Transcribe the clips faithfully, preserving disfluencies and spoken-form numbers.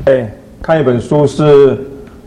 哎，看一本书是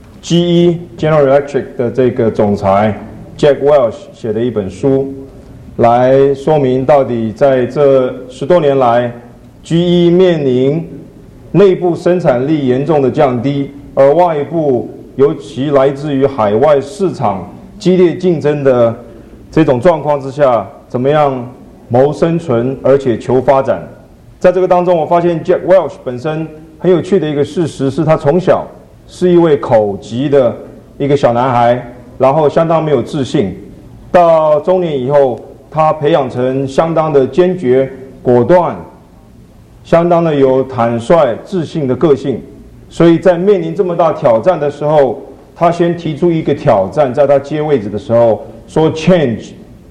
G E General Electric 的这个总裁 Jack Welch 写的一本书，来说明到底在这十多年来 ，G E 面临内部生产力严重的降低，而外部尤其来自于海外市场激烈竞争的这种状况之下，怎么样谋生存，而且求发展。在这个当中，我发现 Jack Welch 本身很有趣的一个事实是，他从小是一位口疾的一个小男孩，然后相当没有自信。到中年以后，他培养成相当的坚决、果断，相当的有坦率、自信的个性。所以在面临这么大挑战的时候，他先提出一个挑战，在他接位置的时候说 ：“Change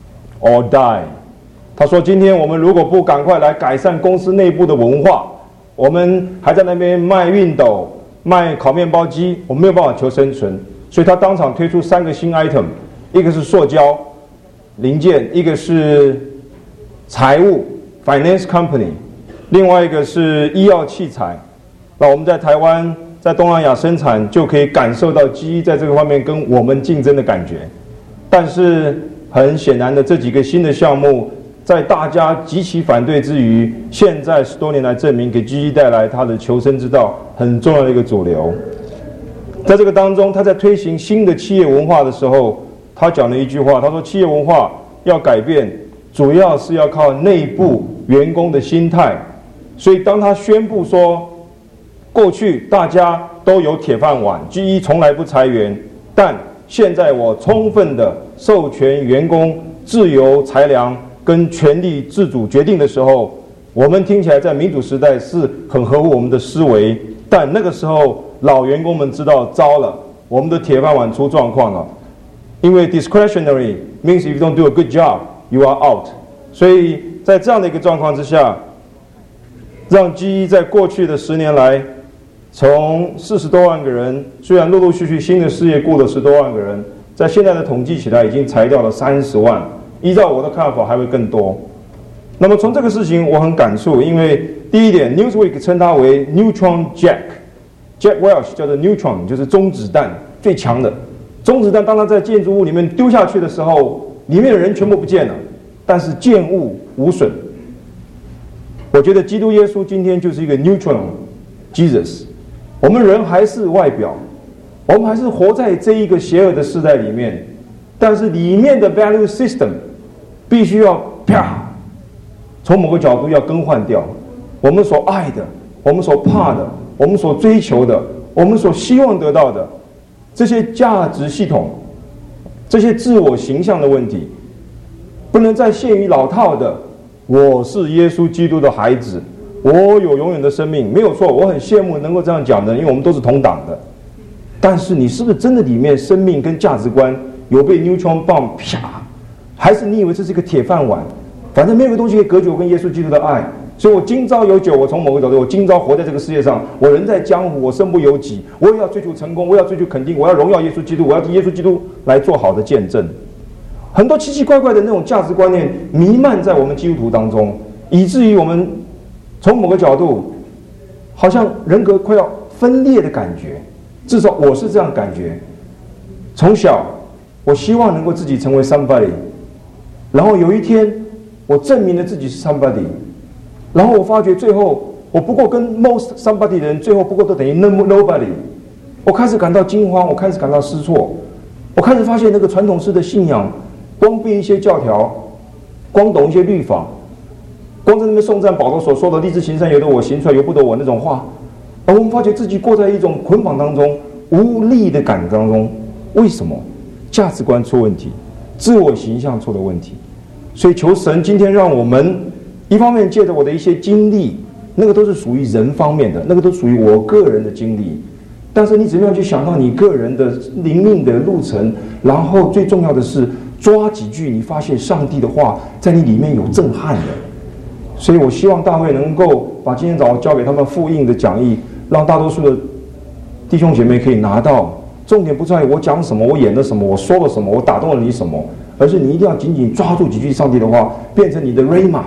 or die。”他说：“今天我们如果不赶快来改善公司内部的文化，我们还在那边卖熨斗、卖烤面包机，我们没有办法求生存。”所以他当场推出三个新 item， 一个是塑胶零件，一个是财务 finance company， 另外一个是医药器材。那我们在台湾、在东南亚生产，就可以感受到 G E 在这个方面跟我们竞争的感觉。但是很显然的，这几个新的项目，在大家极其反对之余，现在十多年来证明给 G E 带来它的求生之道很重要的一个主流。在这个当中，他在推行新的企业文化的时候，他讲了一句话，他说：“企业文化要改变，主要是要靠内部员工的心态。”所以当他宣布说，过去大家都有铁饭碗 ，G E 从来不裁员，但现在我充分的授权员工自由裁量跟权力自主决定的时候，我们听起来在民主时代是很合乎我们的思维，但那个时候老员工们知道糟了，我们的铁饭碗出状况了，因为 discretionary means if you don't do a good job, you are out。所以在这样的一个状况之下，让 G E 在过去的十年来，从四十多万个人，虽然陆陆续续新的事业雇了十多万个人，在现在的统计起来已经裁掉了三十万。依照我的看法，还会更多。那么从这个事情我很感触，因为第一点 ，Newsweek 称它为 Neutron Jack，Jack Welch 叫做 Neutron， 就是中子弹最强的。中子弹当它在建筑物里面丢下去的时候，里面的人全部不见了，但是建物无损。我觉得基督耶稣今天就是一个 Neutron Jesus， 我们人还是外表，我们还是活在这一个邪恶的时代里面，但是里面的 value system 必须要啪，从某个角度要更换掉。我们所爱的，我们所怕的，我们所追求的，我们所希望得到的，这些价值系统，这些自我形象的问题，不能再限于老套的我是耶稣基督的孩子，我有永远的生命，没有错，我很羡慕能够这样讲的，因为我们都是同党的。但是你是不是真的里面生命跟价值观有被 neutron bomb 啪，还是你以为这是一个铁饭碗？反正没有个东西可以隔绝我跟耶稣基督的爱，所以我今朝有酒，我从某个角度，我今朝活在这个世界上，我人在江湖，我身不由己，我也要追求成功，我要追求肯定，我要荣耀耶稣基督，我要替耶稣基督来做好的见证。很多奇奇怪怪的那种价值观念弥漫在我们基督徒当中，以至于我们从某个角度，好像人格快要分裂的感觉，至少我是这样感觉。从小我希望能够自己成为 somebody， 然后有一天我证明了自己是 somebody， 然后我发觉最后我不过跟 most somebody 的人最后不过都等于 nobody， 我开始感到惊慌，我开始感到失措，我开始发现那个传统式的信仰，光背一些教条，光懂一些律法，光在那边颂赞保罗所说的立志行善由得我行出来由不得我那种话，而我们发觉自己过在一种捆绑当中，无力的感当中。为什么？价值观出问题，自我形象出了问题。所以求神今天让我们一方面借着我的一些经历，那个都是属于人方面的，那个都属于我个人的经历，但是你怎么样去想到你个人的灵命的路程，然后最重要的是抓几句你发现上帝的话在你里面有震撼的。所以我希望大会能够把今天早上交给他们复印的讲义，让大多数的弟兄姐妹可以拿到。重点不在于我讲什么，我演了什么，我说了什么，我打动了你什么，而是你一定要紧紧抓住几句上帝的话，变成你的 rhema，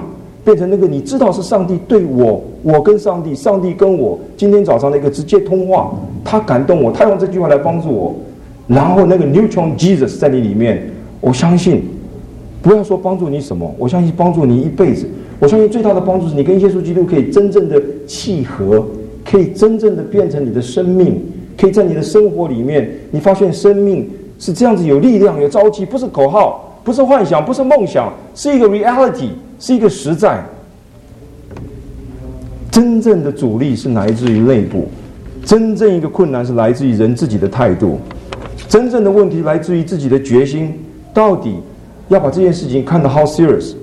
变成那个你知道是上帝对我，我跟上帝，上帝跟我今天早上的一个直接通话，他感动我，他用这句话来帮助我，然后那个 Neutron Jesus 在你里面，我相信，不要说帮助你什么，我相信帮助你一辈子。我相信最大的帮助是你跟耶稣基督可以真正的契合，可以真正的变成你的生命，可以在你的生活里面，你发现生命是这样子有力量、有朝气，不是口号，不是幻想，不是梦想，是一个 reality， 是一个实在。真正的阻力是来自于内部，真正一个困难是来自于人自己的态度，真正的问题来自于自己的决心，到底要把这件事情看得 how serious。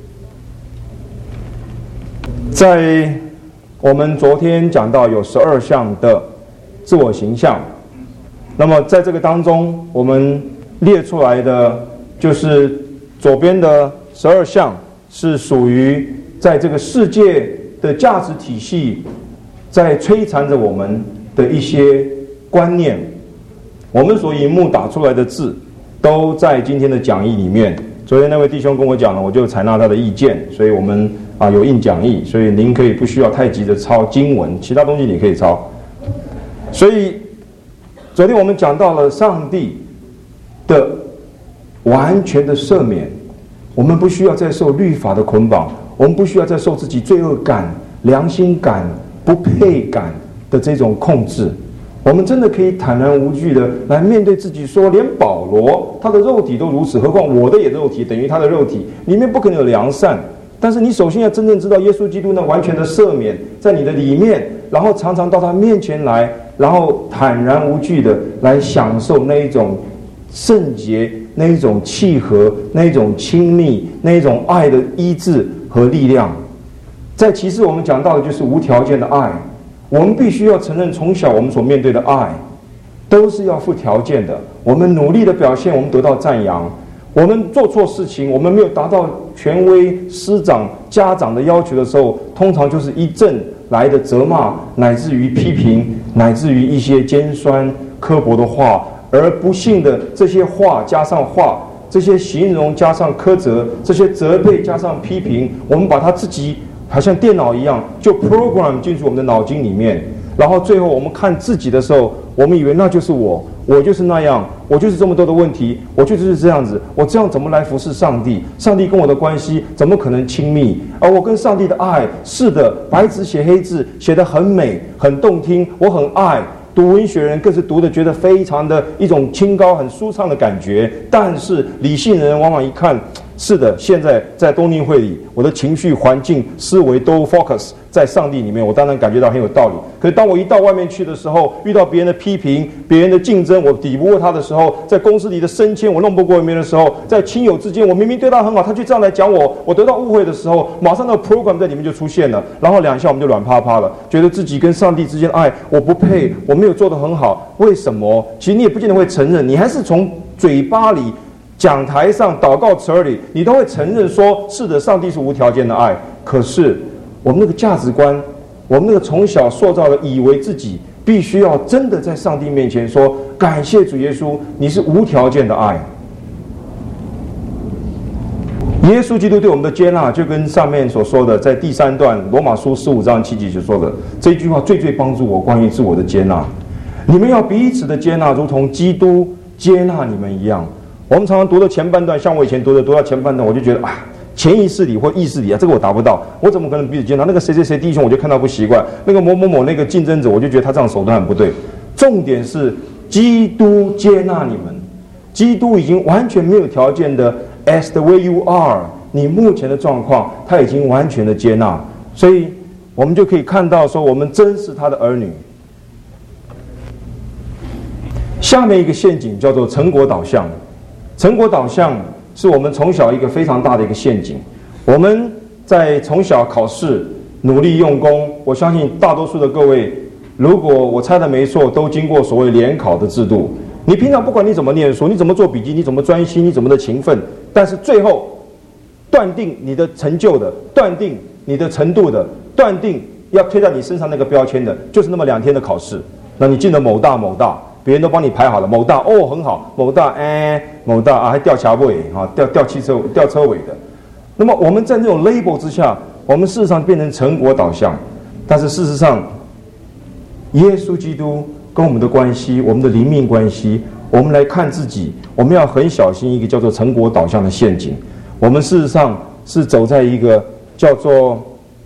在我们昨天讲到有十二项的自我形象，那么在这个当中，我们列出来的就是左边的十二项是属于在这个世界的价值体系在摧残着我们的一些观念。我们所荧幕打出来的字都在今天的讲义里面。昨天那位弟兄跟我讲了，我就采纳他的意见，所以我们啊有印讲义，所以您可以不需要太急着抄经文，其他东西你可以抄。所以昨天我们讲到了上帝的完全的赦免，我们不需要再受律法的捆绑，我们不需要再受自己罪恶感、良心感、不配感的这种控制。我们真的可以坦然无惧的来面对自己说，连保罗他的肉体都如此，何况我的也肉体等于他的肉体，里面不可能有良善。但是你首先要真正知道耶稣基督那完全的赦免在你的里面，然后常常到他面前来，然后坦然无惧的来享受那一种圣洁、那一种契合、那一种亲密、那一种爱的医治和力量。在其次我们讲到的就是无条件的爱，我们必须要承认，从小我们所面对的爱都是要附条件的。我们努力的表现，我们得到赞扬；我们做错事情，我们没有达到权威师长家长的要求的时候，通常就是一阵来的责骂，乃至于批评，乃至于一些尖酸刻薄的话。而不幸的这些话加上话，这些形容加上苛责，这些责备加上批评，我们把它自己好像电脑一样就 program 进入我们的脑筋里面，然后最后我们看自己的时候，我们以为那就是我，我就是那样，我就是这么多的问题，我就是这样子，我这样怎么来服侍上帝？上帝跟我的关系怎么可能亲密？而我跟上帝的爱，是的，白纸写黑字，写得很美，很动听，我很爱。读文学人更是读的觉得非常的一种清高、很舒畅的感觉。但是理性人往往一看，是的，现在在冬令会里，我的情绪、环境、思维都 focus 在上帝里面，我当然感觉到很有道理。可是当我一到外面去的时候，遇到别人的批评、别人的竞争，我抵不过他的时候，在公司里的升迁我弄不过别人的时候，在亲友之间，我明明对他很好，他却这样来讲我，我得到误会的时候，马上那个 program 在里面就出现了，然后两下我们就软趴趴了，觉得自己跟上帝之间的爱我不配，我没有做得很好。为什么？其实你也不见得会承认，你还是从嘴巴里、讲台上、祷告词里，你都会承认说，是的，上帝是无条件的爱。可是我们那个价值观，我们那个从小塑造的，以为自己必须要真的在上帝面前说，感谢主耶稣，你是无条件的爱。耶稣基督对我们的接纳，就跟上面所说的，在第三段罗马书十五章七节所说的这句话，最最帮助我关于自我的接纳。你们要彼此的接纳，如同基督接纳你们一样。我们常常读到前半段，像我以前读的，读到前半段，我就觉得啊，潜意识里或意识里啊，这个我达不到，我怎么可能彼此接纳？那个谁谁谁弟兄，我就看到不习惯；那个某某某那个竞争者，我就觉得他这样手段很不对。重点是基督接纳你们，基督已经完全没有条件的 as the way you are， 你目前的状况，他已经完全的接纳，所以我们就可以看到说，我们真是他的儿女。下面一个陷阱叫做成果导向。成果导向是我们从小一个非常大的一个陷阱。我们在从小考试努力用功，我相信大多数的各位，如果我猜的没错，都经过所谓联考的制度。你平常不管你怎么念书，你怎么做笔记，你怎么专心，你怎么的勤奋，但是最后断定你的成就的，断定你的程度的，断定要贴在你身上那个标签的，就是那么两天的考试。那你进了某大某大，别人都帮你排好了，某大哦很好，某大哎某大啊还掉卡尾啊，掉掉汽车掉车尾的。那么我们在那种 label 之下， 我们事实上变成成果导向。但是事实上，耶稣基督跟我们的关系，我们的灵命关系，我们来看自己，我们要很小心一个叫做成果导向的陷阱。我们事实上是走在一个叫做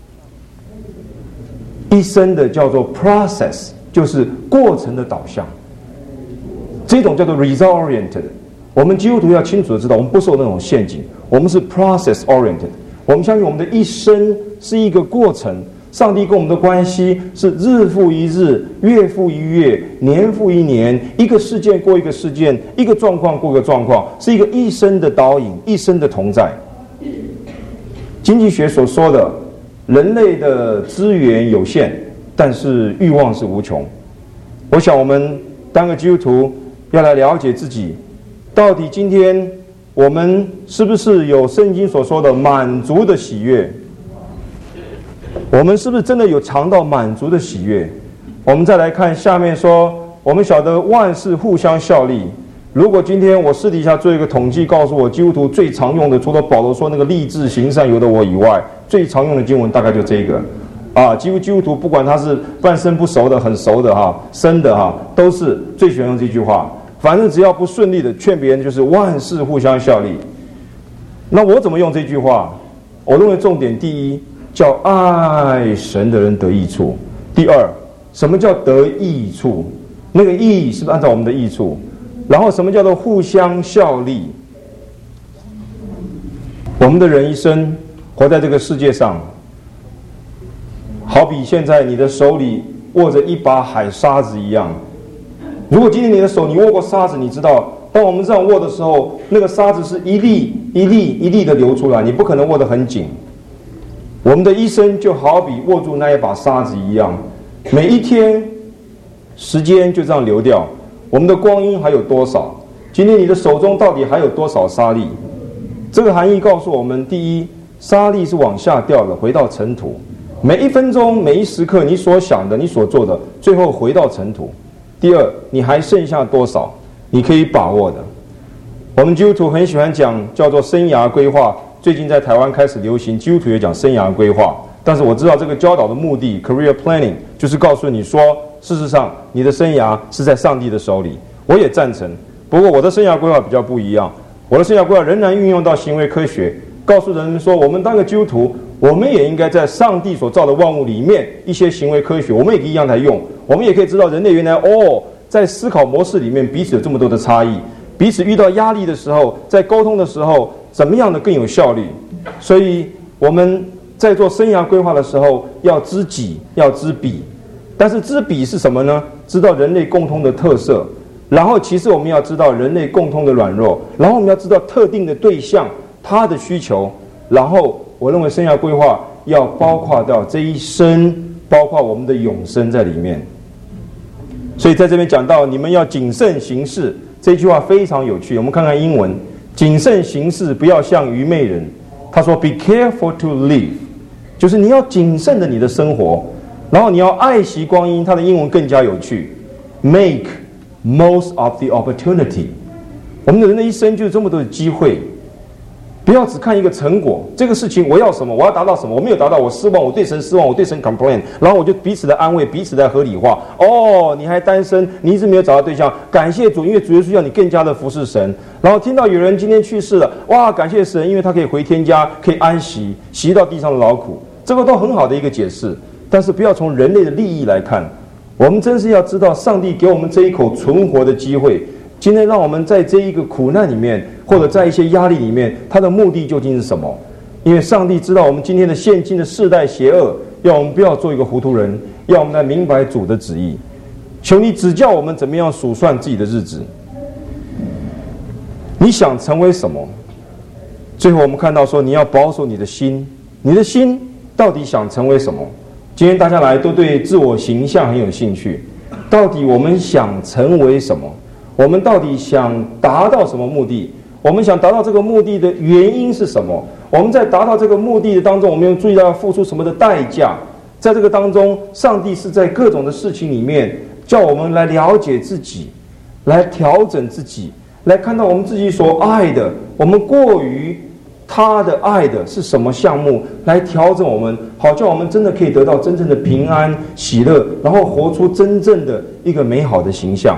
一生的叫做 process， 就是过程的导向，这种叫做 result oriented。我们基督徒要清楚的知道，我们不受那种陷阱，我们是 process oriented。我们相信我们的一生是一个过程，上帝跟我们的关系是日复一日、月复一月、年复一年，一个事件过一个事件，一个状况过一个状况，是一个一生的导引，一生的同在。经济学所说的，人类的资源有限，但是欲望是无穷。我想我们当个基督徒要来了解自己，到底今天我们是不是有圣经所说的满足的喜悦？我们是不是真的有尝到满足的喜悦？我们再来看下面说，我们晓得万事互相效力。如果今天我私底下做一个统计，告诉我基督徒最常用的，除了保罗说那个立志行善由得我以外，最常用的经文大概就这个啊。基督基督徒不管他是半生不熟的、很熟的哈、生的哈，都是最喜欢用这句话。反正只要不顺利的，劝别人就是万事互相效力。那我怎么用这句话？我认为重点第一叫爱神的人得益处，第二什么叫得益处？那个益是不是按照我们的益处？然后什么叫做互相效力？我们的人一生活在这个世界上，好比现在你的手里握着一把海沙子一样。如果今天你的手你握过沙子，你知道当我们这样握的时候，那个沙子是一粒一粒一粒的流出来，你不可能握得很紧。我们的一生就好比握住那一把沙子一样，每一天时间就这样流掉，我们的光阴还有多少？今天你的手中到底还有多少沙粒？这个含义告诉我们，第一，沙粒是往下掉的，回到尘土。每一分钟每一时刻你所想的你所做的，最后回到尘土。第二，你还剩下多少你可以把握的？我们基督徒很喜欢讲叫做生涯规划，最近在台湾开始流行，基督徒也讲生涯规划。但是我知道这个教导的目的 career planning 就是告诉你说，事实上你的生涯是在上帝的手里。我也赞成，不过我的生涯规划比较不一样，我的生涯规划仍然运用到行为科学，告诉人们说，我们当个基督徒，我们也应该在上帝所造的万物里面一些行为科学，我们也可以一样来用。我们也可以知道人类原来哦，在思考模式里面彼此有这么多的差异，彼此遇到压力的时候，在沟通的时候怎么样的更有效率。所以我们在做生涯规划的时候要知己要知彼，但是知彼是什么呢？知道人类共通的特色，然后其实我们要知道人类共通的软弱，然后我们要知道特定的对象他的需求，然后我认为生涯规划要包括到这一生，包括我们的永生在里面。所以在这边讲到你们要谨慎行事，这句话非常有趣。我们看看英文，谨慎行事，不要像愚昧人。他说 be careful to live， 就是你要谨慎的你的生活，然后你要爱惜光阴。他的英文更加有趣， make most of the opportunity。 我们的人的一生就是这么多的机会，不要只看一个成果，这个事情我要什么，我要达到什么，我没有达到，我失望，我对神失望，我对神 complain， 然后我就彼此的安慰，彼此的合理化。哦，你还单身，你一直没有找到对象，感谢主，因为主耶稣要你更加的服侍神。然后听到有人今天去世了，哇，感谢神，因为他可以回天家，可以安息，息到地上的劳苦，这个都很好的一个解释。但是不要从人类的利益来看，我们真是要知道上帝给我们这一口存活的机会。今天让我们在这一个苦难里面，或者在一些压力里面，他的目的究竟是什么？因为上帝知道我们今天的现今的世代邪恶，要我们不要做一个糊涂人，要我们来明白主的旨意。求你指教我们怎么样数算自己的日子。你想成为什么？最后我们看到说，你要保守你的心，你的心到底想成为什么？今天大家来都对自我形象很有兴趣，到底我们想成为什么？我们到底想达到什么目的？我们想达到这个目的的原因是什么？我们在达到这个目的的当中，我们要注意到要付出什么的代价？在这个当中，上帝是在各种的事情里面叫我们来了解自己，来调整自己，来看到我们自己所爱的，我们过于他的爱的是什么项目来调整我们，好叫我们真的可以得到真正的平安喜乐，然后活出真正的一个美好的形象。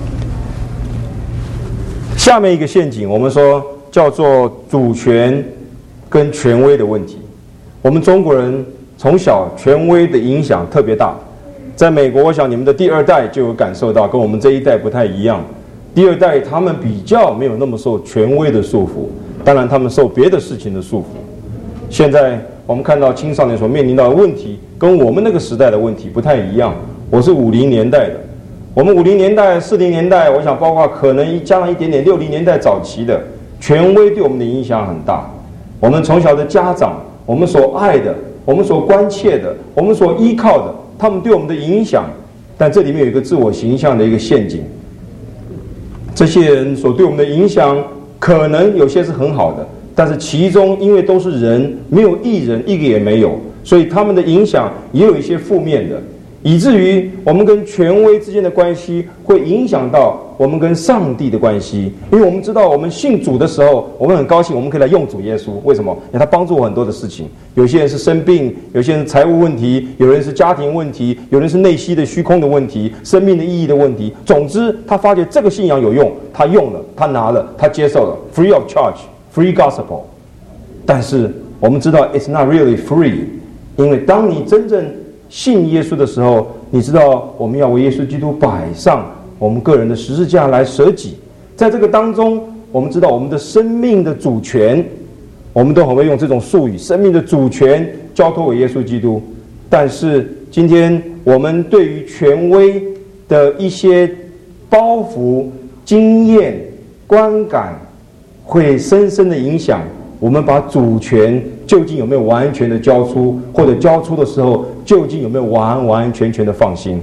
下面一个陷阱，我们说叫做主权跟权威的问题。我们中国人从小权威的影响特别大，在美国，我想你们的第二代就有感受到，跟我们这一代不太一样。第二代他们比较没有那么受权威的束缚，当然他们受别的事情的束缚。现在我们看到青少年所面临到的问题，跟我们那个时代的问题不太一样。我是五零年代的，我们五零年代、四零年代，我想包括可能加上一点点六零年代早期的权威对我们的影响很大。我们从小的家长，我们所爱的，我们所关切的，我们所依靠的，他们对我们的影响，但这里面有一个自我形象的一个陷阱。这些人所对我们的影响，可能有些是很好的，但是其中因为都是人，没有一人一个也没有，所以他们的影响也有一些负面的，以至于我们跟权威之间的关系会影响到我们跟上帝的关系。因为我们知道我们信主的时候，我们很高兴我们可以来用主耶稣，为什么？因为他帮助我很多的事情。有些人是生病，有些人是财务问题，有人是家庭问题，有人是内心的虚空的问题，生命的意义的问题。总之他发觉这个信仰有用，他用了，他拿了，他接受了 free of charge free gospel。 但是我们知道 it's not really free， 因为当你真正信耶稣的时候，你知道我们要为耶稣基督摆上我们个人的十字架来舍己。在这个当中，我们知道我们的生命的主权，我们都很会用这种术语，生命的主权交托给耶稣基督。但是今天我们对于权威的一些包袱、经验、观感，会深深的影响我们把主权究竟有没有完全的交出，或者交出的时候究竟有没有完完全全的放心。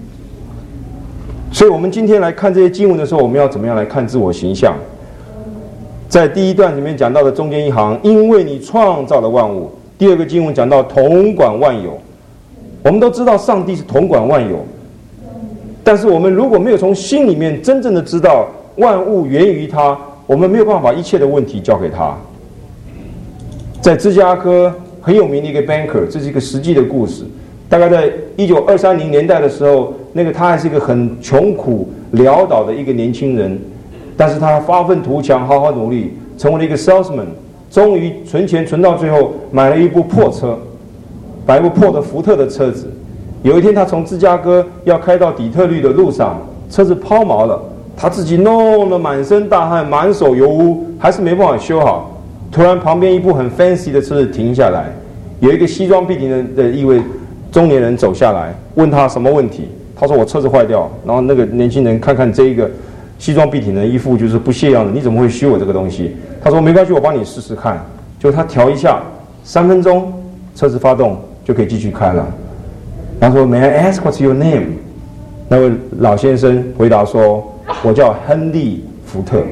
所以我们今天来看这些经文的时候，我们要怎么样来看自我形象？在第一段里面讲到的中间一行，因为你创造了万物。第二个经文讲到统管万有。我们都知道上帝是统管万有，但是我们如果没有从心里面真正的知道万物源于他，我们没有办法把一切的问题交给他。在芝加哥很有名的一个 banker， 这是一个实际的故事。大概在一九二三零年代的时候，那个他还是一个很穷苦潦倒的一个年轻人，但是他发愤图强，好好努力，成为了一个 salesman， 终于存钱存到最后，买了一部破车，买一部破的福特的车子。有一天他从芝加哥要开到底特律的路上，车子抛锚了，他自己弄得满身大汗，满手油污，还是没办法修好。突然旁边一部很 fancy 的车子停下来，有一个西装笔挺的的一位中年人走下来，问他什么问题。他说我车子坏掉。然后那个年轻人看看这一个西装笔挺的，一副就是不屑样子，你怎么会修我这个东西？他说没关系，我帮你试试看。就他调一下，三分钟车子发动就可以继续开了。然后说 May I ask what's your name？ 那位老先生回答说，我叫亨利福特。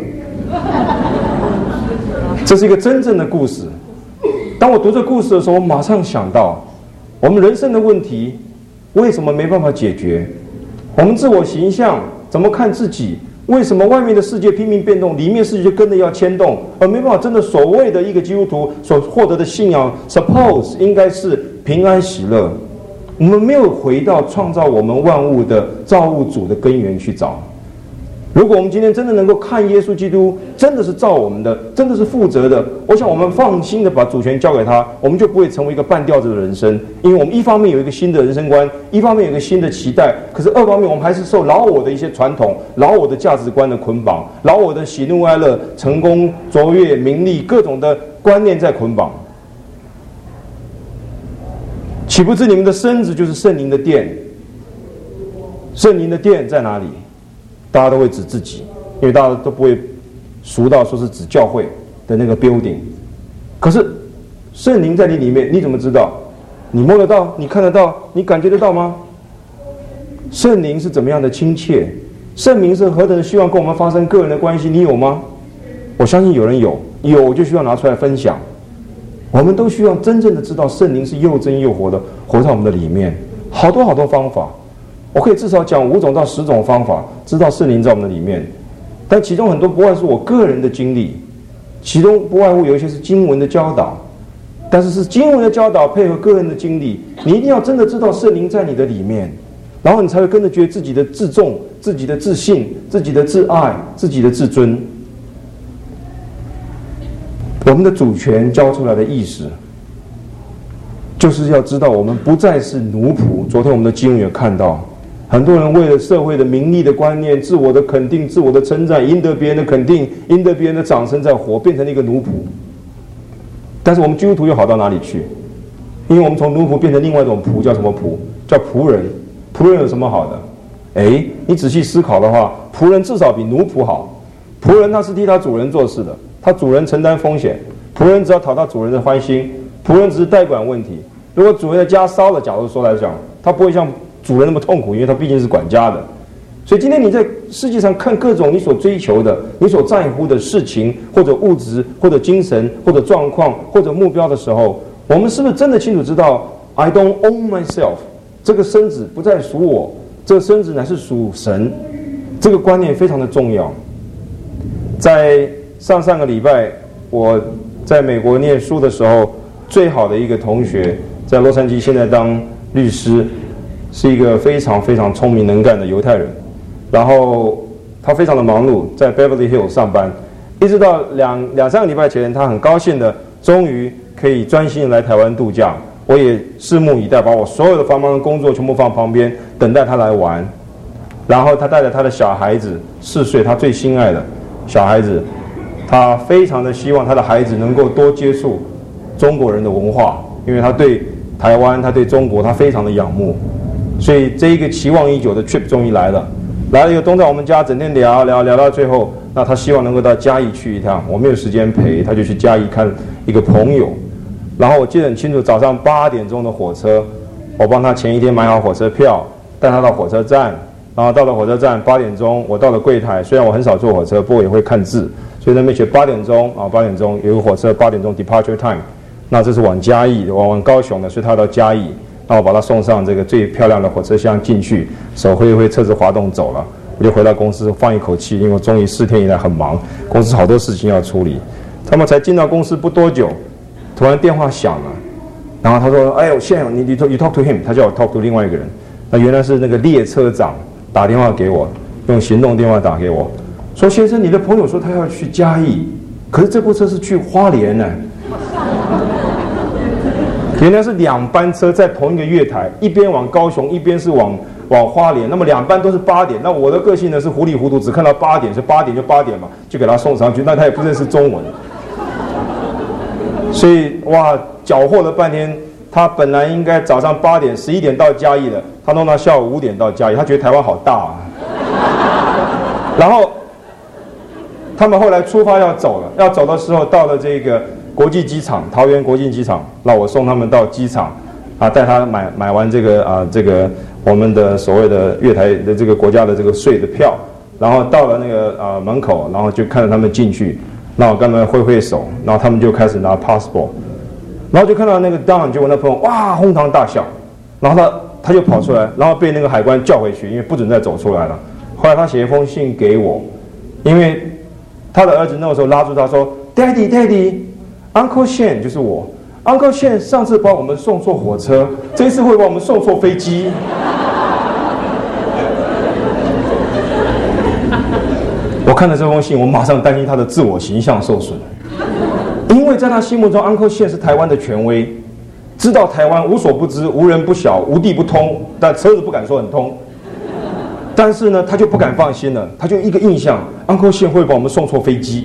这是一个真正的故事。当我读这故事的时候，我马上想到我们人生的问题为什么没办法解决？我们自我形象怎么看自己？为什么外面的世界拼命变动，里面世界就跟着要牵动，而没办法真的所谓的一个基督徒所获得的信仰 suppose 应该是平安喜乐。我们没有回到创造我们万物的造物主的根源去找。如果我们今天真的能够看耶稣基督真的是造我们的，真的是负责的，我想我们放心的把主权交给他，我们就不会成为一个半吊子的人生。因为我们一方面有一个新的人生观，一方面有一个新的期待，可是二方面我们还是受老我的一些传统、老我的价值观的捆绑，老我的喜怒哀乐、成功、卓越、名利各种的观念在捆绑。岂不知你们的身子就是圣灵的殿？圣灵的殿在哪里？大家都会指自己，因为大家都不会熟到说是指教会的那个 building。可是圣灵在你里面，你怎么知道？你摸得到？你看得到？你感觉得到吗？圣灵是怎么样的亲切？圣灵是何等的希望跟我们发生个人的关系？你有吗？我相信有人有，有就需要拿出来分享。我们都需要真正的知道圣灵是又真又活的活在我们的里面。好多好多方法，我可以至少讲五种到十种方法，知道圣灵在我们的里面。但其中很多不外是我个人的经历， 其中不外乎有一些是经文的教导，但是是经文的教导配合个人的经历，你一定要真的知道圣灵在你的里面，然后你才会跟着觉得自己的自重、自己的自信、自己的自爱、自己的自尊。我们的主权教出来的意识，就是要知道我们不再是奴仆。昨天我们的经文有看到，很多人为了社会的名利的观念、自我的肯定、自我的称赞，赢得别人的肯定、赢得别人的掌声，在活，变成了一个奴仆。但是我们基督徒又好到哪里去？因为我们从奴仆变成另外一种仆，叫什么仆？叫仆人。仆人有什么好的？哎，你仔细思考的话，仆人至少比奴仆好。仆人他是替他主人做事的，他主人承担风险，仆人只要讨他主人的欢心，仆人只是代管问题。如果主人的家烧了，假如说来讲，他不会像主人那么痛苦，因为他毕竟是管家的。所以今天你在世界上看各种你所追求的、你所在乎的事情，或者物质，或者精神，或者状况，或者目标的时候，我们是不是真的清楚知道 I don't own myself， 这个身子不再属我，这个身子乃是属神，这个观念非常的重要。在上上个礼拜，我在美国念书的时候，最好的一个同学在洛杉矶，现在当律师，是一个非常非常聪明能干的犹太人。然后他非常的忙碌，在 Beverly Hills 上班，一直到两两三个礼拜前，他很高兴的终于可以专心来台湾度假。我也拭目以待，把我所有的繁忙的工作全部放旁边，等待他来玩。然后他带着他的小孩子，四岁，他最心爱的小孩子，他非常的希望他的孩子能够多接触中国人的文化，因为他对台湾，他对中国，他非常的仰慕。所以这一个期望已久的 trip 终于来了。来了以后，都在我们家整天聊聊聊到最后，那他希望能够到嘉义去一趟，我没有时间陪，他就去嘉义看一个朋友。然后我记得很清楚，早上八点钟的火车，我帮他前一天买好火车票，带他到火车站，然后到了火车站八点钟，我到了柜台，虽然我很少坐火车，不过也会看字，所以那边写八点钟啊，八点钟有个火车，八点钟 departure time， 那这是往嘉义，往往高雄的，所以他到嘉义。那我把他送上这个最漂亮的火车厢进去，手挥一挥，车子滑动走了。我就回到公司放一口气，因为我终于四天以来很忙，公司好多事情要处理。他们才进到公司不多久，突然电话响了，然后他说：“哎呦，现在你你 you talk to him， 他叫我 talk to 另外一个人。那原来是那个列车长打电话给我，用行动电话打给我，说先生，你的朋友说他要去嘉义，可是这部车是去花莲呢。”原来是两班车在同一个月台，一边往高雄，一边是往往花莲。那么两班都是八点。那我的个性呢是糊里糊涂，只看到八点，是八点就八点嘛，就给他送上去。那他也不认识中文，所以哇，搅和了半天。他本来应该早上八点、十一点到嘉义的，他弄到下午五点到嘉义。他觉得台湾好大啊。然后他们后来出发要走了，要走的时候到了这个国际机场，桃园国际机场，那我送他们到机场，啊，带他买买完这个啊这个我们的所谓的月台的这个国家的这个税的票，然后到了那个啊门口，然后就看着他们进去，那我跟他们挥挥手，然后他们就开始拿 passport， 然后就看到那个 Don， 就我那朋友哇哄堂大笑，然后他他就跑出来，然后被那个海关叫回去，因为不准再走出来了。后来他写一封信给我，因为他的儿子那个时候拉住他说 ，Daddy Daddy。Uncle Shen 就是我 ，Uncle Shen 上次把我们送错火车，这一次会把我们送错飞机。我看了这封信，我马上担心他的自我形象受损，因为在他心目中 ，Uncle Shen 是台湾的权威，知道台湾无所不知、无人不晓、无地不通，但车子不敢说很通。但是呢，他就不敢放心了，他就一个印象 ，Uncle Shen 会把我们送错飞机。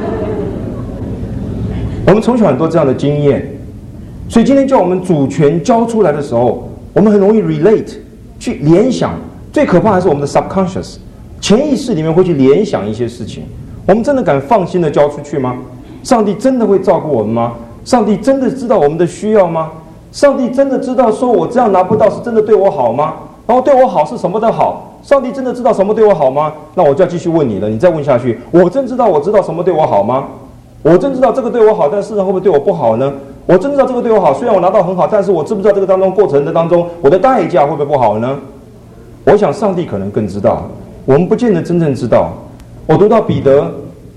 我们从小很多这样的经验，所以今天叫我们主权交出来的时候，我们很容易 relate 去联想。最可怕的是我们的 subconscious 潜意识里面会去联想一些事情。我们真的敢放心的交出去吗？上帝真的会照顾我们吗？上帝真的知道我们的需要吗？上帝真的知道说我这样拿不到是真的对我好吗？然后对我好是什么的好？上帝真的知道什么对我好吗？那我就要继续问你了，你再问下去，我真知道我知道什么对我好吗？我真知道这个对我好，但事实上会不会对我不好呢？我真知道这个对我好，虽然我拿到很好，但是我知不知道这个当中过程的当中，我的代价会不会不好呢？我想上帝可能更知道，我们不见得真正知道。我读到彼得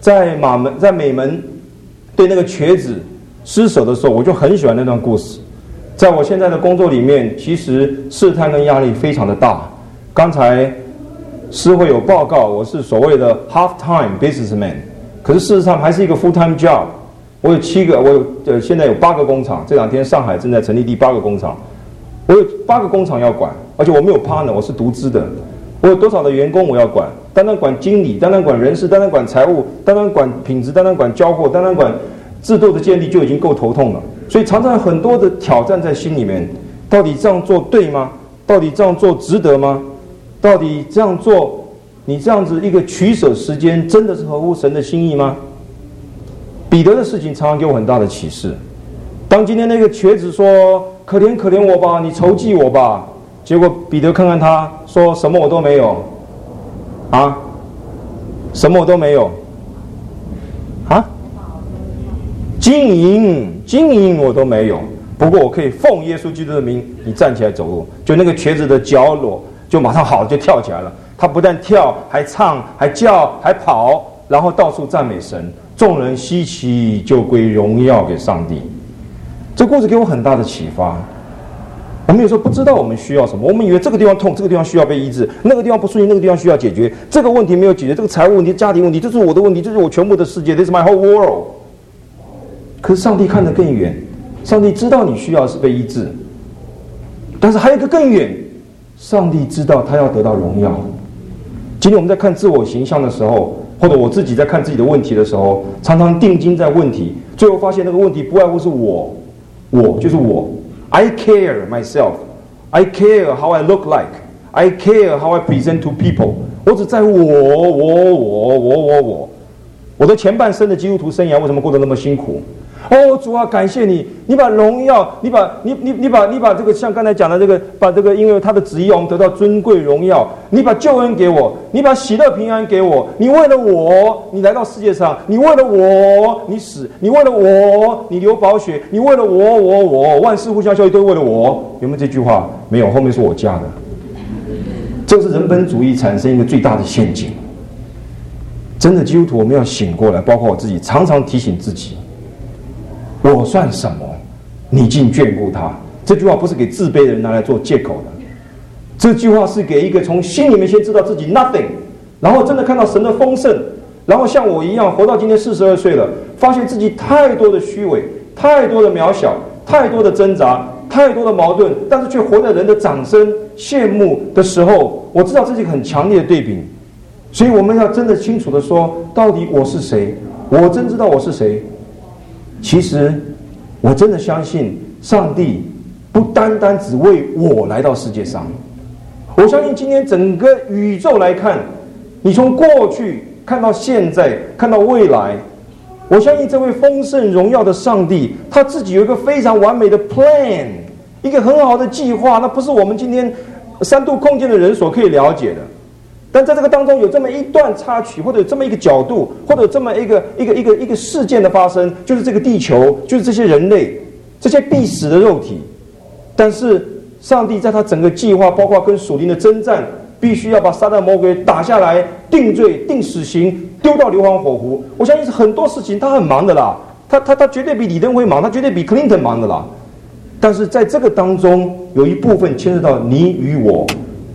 在马门在美门对那个瘸子施舍的时候，我就很喜欢那段故事。在我现在的工作里面，其实试探跟压力非常的大。刚才师会有报告，我是所谓的 half-time businessman， 可是事实上还是一个 full-time job。我有七个，我有呃现在有八个工厂，这两天上海正在成立第八个工厂，我有八个工厂要管，而且我没有 partner， 我是独资的。我有多少的员工我要管，单单管经理，单单管人事，单单管财务，单单管品质，单单管交货，单单管制度的建立就已经够头痛了。所以常常有很多的挑战在心里面，到底这样做对吗？到底这样做值得吗？到底这样做，你这样子一个取舍时间，真的是合乎神的心意吗？彼得的事情常常给我很大的启示。当今天那个瘸子说：“可怜可怜我吧，你筹济我吧。”结果彼得看看他说：“什么我都没有，啊，什么我都没有，啊，金银金银我都没有。不过我可以奉耶稣基督的名，你站起来走路。”就那个瘸子的脚裸就马上好，就跳起来了。他不但跳，还唱，还叫，还跑，然后到处赞美神。众人稀奇，就归荣耀给上帝。这故事给我很大的启发。我们有时候不知道我们需要什么，我们以为这个地方痛，这个地方需要被医治，那个地方不顺利，那个地方需要解决，这个问题没有解决，这个财务问题、家庭问题，这是我的问题，这是我全部的世界 ，This is my whole world。可是上帝看得更远，上帝知道你需要是被医治，但是还有一个更远，上帝知道他要得到荣耀。今天我们在看自我形象的时候，或者我自己在看自己的问题的时候，常常定睛在问题，最后发现那个问题不外乎是我，我就是我。I care myself. I care how I look like. I care how I present to people. 我只在乎我，我，我，我，我，我。我的前半生的基督徒生涯为什么过得那么辛苦？哦，主啊，感谢你，你把荣耀，你把你你你把你把这个像刚才讲的这个，把这个因为他的旨意，我们得到尊贵荣耀。你把救恩给我，你把喜乐平安给我。你为了我，你来到世界上；你为了我，你死；你为了我，你流宝血；你为了我，我我万事互相效力，都为了我。有没有这句话？没有，后面是我加的。这是人本主义产生一个最大的陷阱。真的基督徒，我们要醒过来，包括我自己，常常提醒自己。我算什么？你竟眷顾他。这句话不是给自卑的人拿来做借口的，这句话是给一个从心里面先知道自己 nothing， 然后真的看到神的丰盛，然后像我一样活到今天四十二岁了，发现自己太多的虚伪，太多的渺小，太多的挣扎，太多的矛盾，但是却活在人的掌声羡慕的时候，我知道这是一个很强烈的对比。所以我们要真的清楚的说，到底我是谁？我真知道我是谁。其实我真的相信上帝不单单只为我来到世界上，我相信今天整个宇宙来看，你从过去看到现在，看到未来，我相信这位丰盛荣耀的上帝，他自己有一个非常完美的 plan， 一个很好的计划，那不是我们今天三度空间的人所可以了解的。但在这个当中有这么一段插曲，或者有这么一个角度，或者有这么一个一个一个一个事件的发生，就是这个地球，就是这些人类，这些必死的肉体。但是上帝在他整个计划，包括跟属灵的征战，必须要把撒旦魔鬼打下来，定罪、定死刑，丢到硫磺火湖。我相信是很多事情他很忙的啦，他他他绝对比李登辉忙，他绝对比克林顿忙的啦。但是在这个当中，有一部分牵涉到你与我。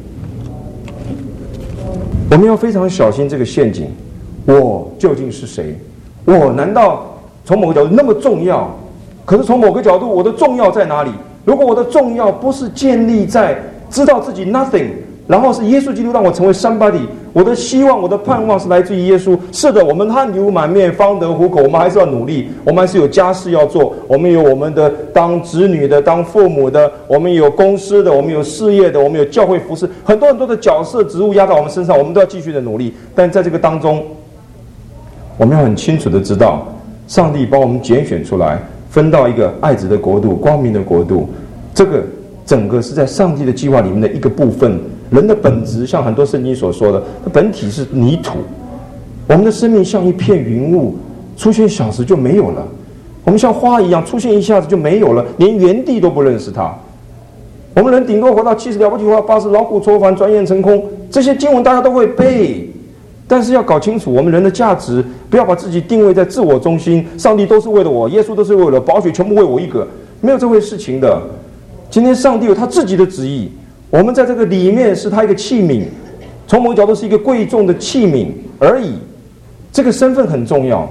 我们要非常小心这个陷阱。我究竟是谁？我难道从某个角度那么重要？可是从某个角度，我的重要在哪里？如果我的重要不是建立在知道自己 nothing， 然后是耶稣基督让我成为 somebody， 我的希望、我的盼望是来自于耶稣。是的，我们汗流满面，方得糊口，我们还是要努力，我们还是有家事要做，我们有我们的当子女的、当父母的，我们有公司的，我们有事业的，我们有教会服事，很多很多的角色职务压在我们身上，我们都要继续的努力。但在这个当中，我们要很清楚的知道，上帝把我们拣选出来，分到一个爱子的国度、光明的国度，这个整个是在上帝的计划里面的一个部分。人的本质像很多圣经所说的，它本体是泥土，我们的生命像一片云雾，出现小时就没有了，我们像花一样出现一下子就没有了，连原地都不认识它。我们人顶多活到七十，了不起活到八十，老虎愁烦，转眼成空。这些经文大家都会背， 但是要搞清楚我们人的价值，不要把自己定位在自我中心，上帝都是为了我，耶稣都是为了，宝血全部为我一个，没有这回事情的。今天上帝有他自己的旨意，我们在这个里面是他一个器皿，从某个角度是一个贵重的器皿而已，这个身份很重要。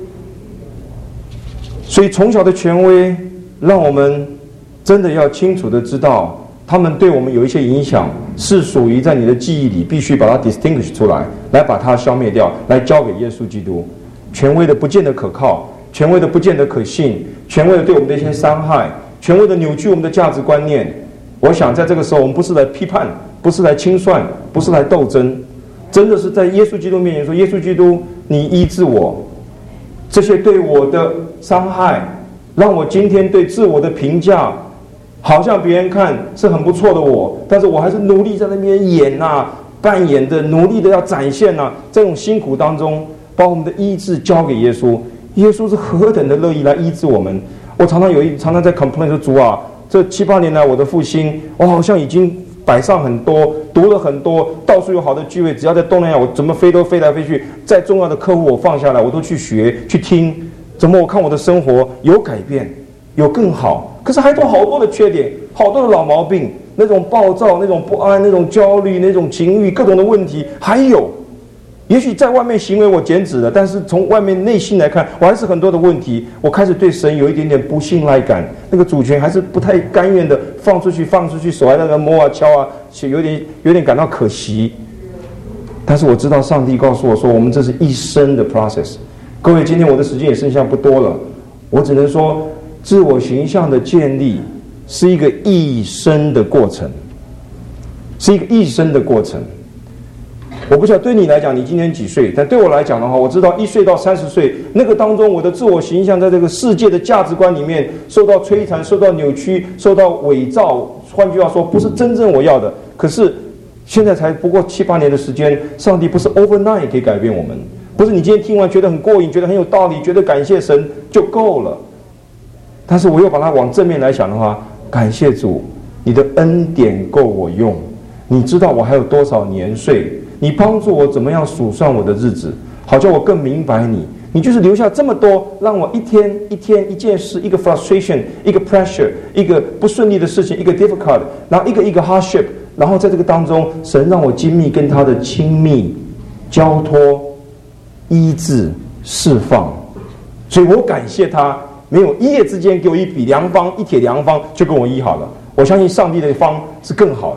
所以从小的权威让我们真的要清楚的知道，他们对我们有一些影响，是属于在你的记忆里必须把它 distinguish 出来，来把它消灭掉，来交给耶稣基督。权威的不见得可靠，权威的不见得可信，权威的对我们的一些伤害，权威的扭曲我们的价值观念。我想在这个时候，我们不是来批判，不是来清算，不是来斗争，真的是在耶稣基督面前说，耶稣基督，你医治我这些对我的伤害，让我今天对自我的评价好像别人看是很不错的我，但是我还是努力在那边演啊，扮演的，努力的要展现啊，这种辛苦当中，把我们的医治交给耶稣，耶稣是何等的乐意来医治我们。我常常有一常常在 complain 说，主啊，这七八年来我的复兴，我好像已经摆上很多，读了很多，到处有好的聚会，只要在东南亚，我怎么飞都飞来飞去，再重要的客户我放下来，我都去学去听，怎么我看我的生活有改变，有更好，可是还有好多的缺点，好多的老毛病，那种暴躁，那种不安，那种焦虑，那种情欲，各种的问题还有。也许在外面行为我减脂了，但是从外面内心来看，我还是很多的问题。我开始对神有一点点不信赖感，那个主权还是不太甘愿的放出去，放出去，手还在那摸啊敲啊，有点有点感到可惜。但是我知道上帝告诉我说，我们这是一生的 process。各位，今天我的时间也剩下不多了，我只能说，自我形象的建立是一个一生的过程，是一个一生的过程。我不晓得对你来讲你今年几岁，但对我来讲的话，我知道一岁到三十岁那个当中，我的自我形象在这个世界的价值观里面受到摧残，受到扭曲，受到伪造，换句话说，不是真正我要的。可是现在才不过七八年的时间，上帝不是 overnight 可以改变我们，不是你今天听完觉得很过瘾，觉得很有道理，觉得感谢神就够了。但是我又把它往正面来想的话，感谢主，你的恩典够我用，你知道我还有多少年岁，你帮助我怎么样数算我的日子，好叫我更明白你。你就是留下这么多，让我一天一天一件事，一个 frustration， 一个 pressure， 一个不顺利的事情，一个 difficult， 然后一个一个 hardship， 然后在这个当中，神让我经历跟他的亲密交托、医治、释放，所以我感谢他，没有一夜之间给我一笔良方，一铁良方就跟我医好了。我相信上帝的方是更好的。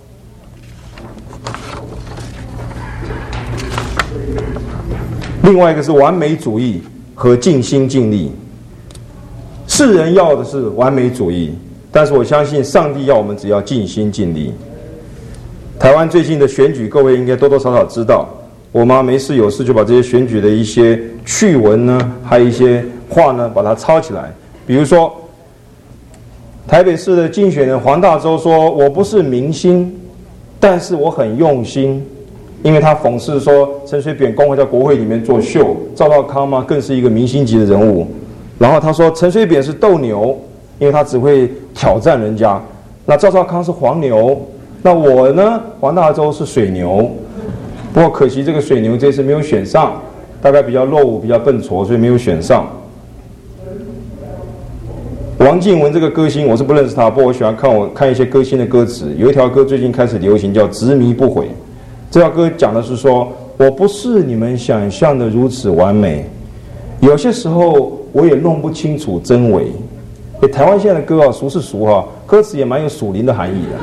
另外一个是完美主义和尽心尽力。世人要的是完美主义，但是我相信上帝要我们只要尽心尽力。台湾最近的选举，各位应该多多少少知道，我妈没事有事就把这些选举的一些趣闻呢，还有一些话呢，把它抄起来。比如说，台北市的竞选人黄大洲说：“我不是明星，但是我很用心。”因为他讽刺说陈水扁公会在国会里面作秀，赵少康嘛更是一个明星级的人物。然后他说陈水扁是斗牛，因为他只会挑战人家。那赵少康是黄牛，那我呢，黄大洲是水牛。不过可惜这个水牛这次没有选上，大概比较落伍，比较笨拙，所以没有选上。王靖雯这个歌星我是不认识他，不过我喜欢看我看一些歌星的歌词，有一条歌最近开始流行，叫《执迷不悔》。这条歌讲的是说，我不是你们想象的如此完美，有些时候我也弄不清楚真伪。欸、台湾现在的歌啊，俗是俗哈、啊，歌词也蛮有属灵的含义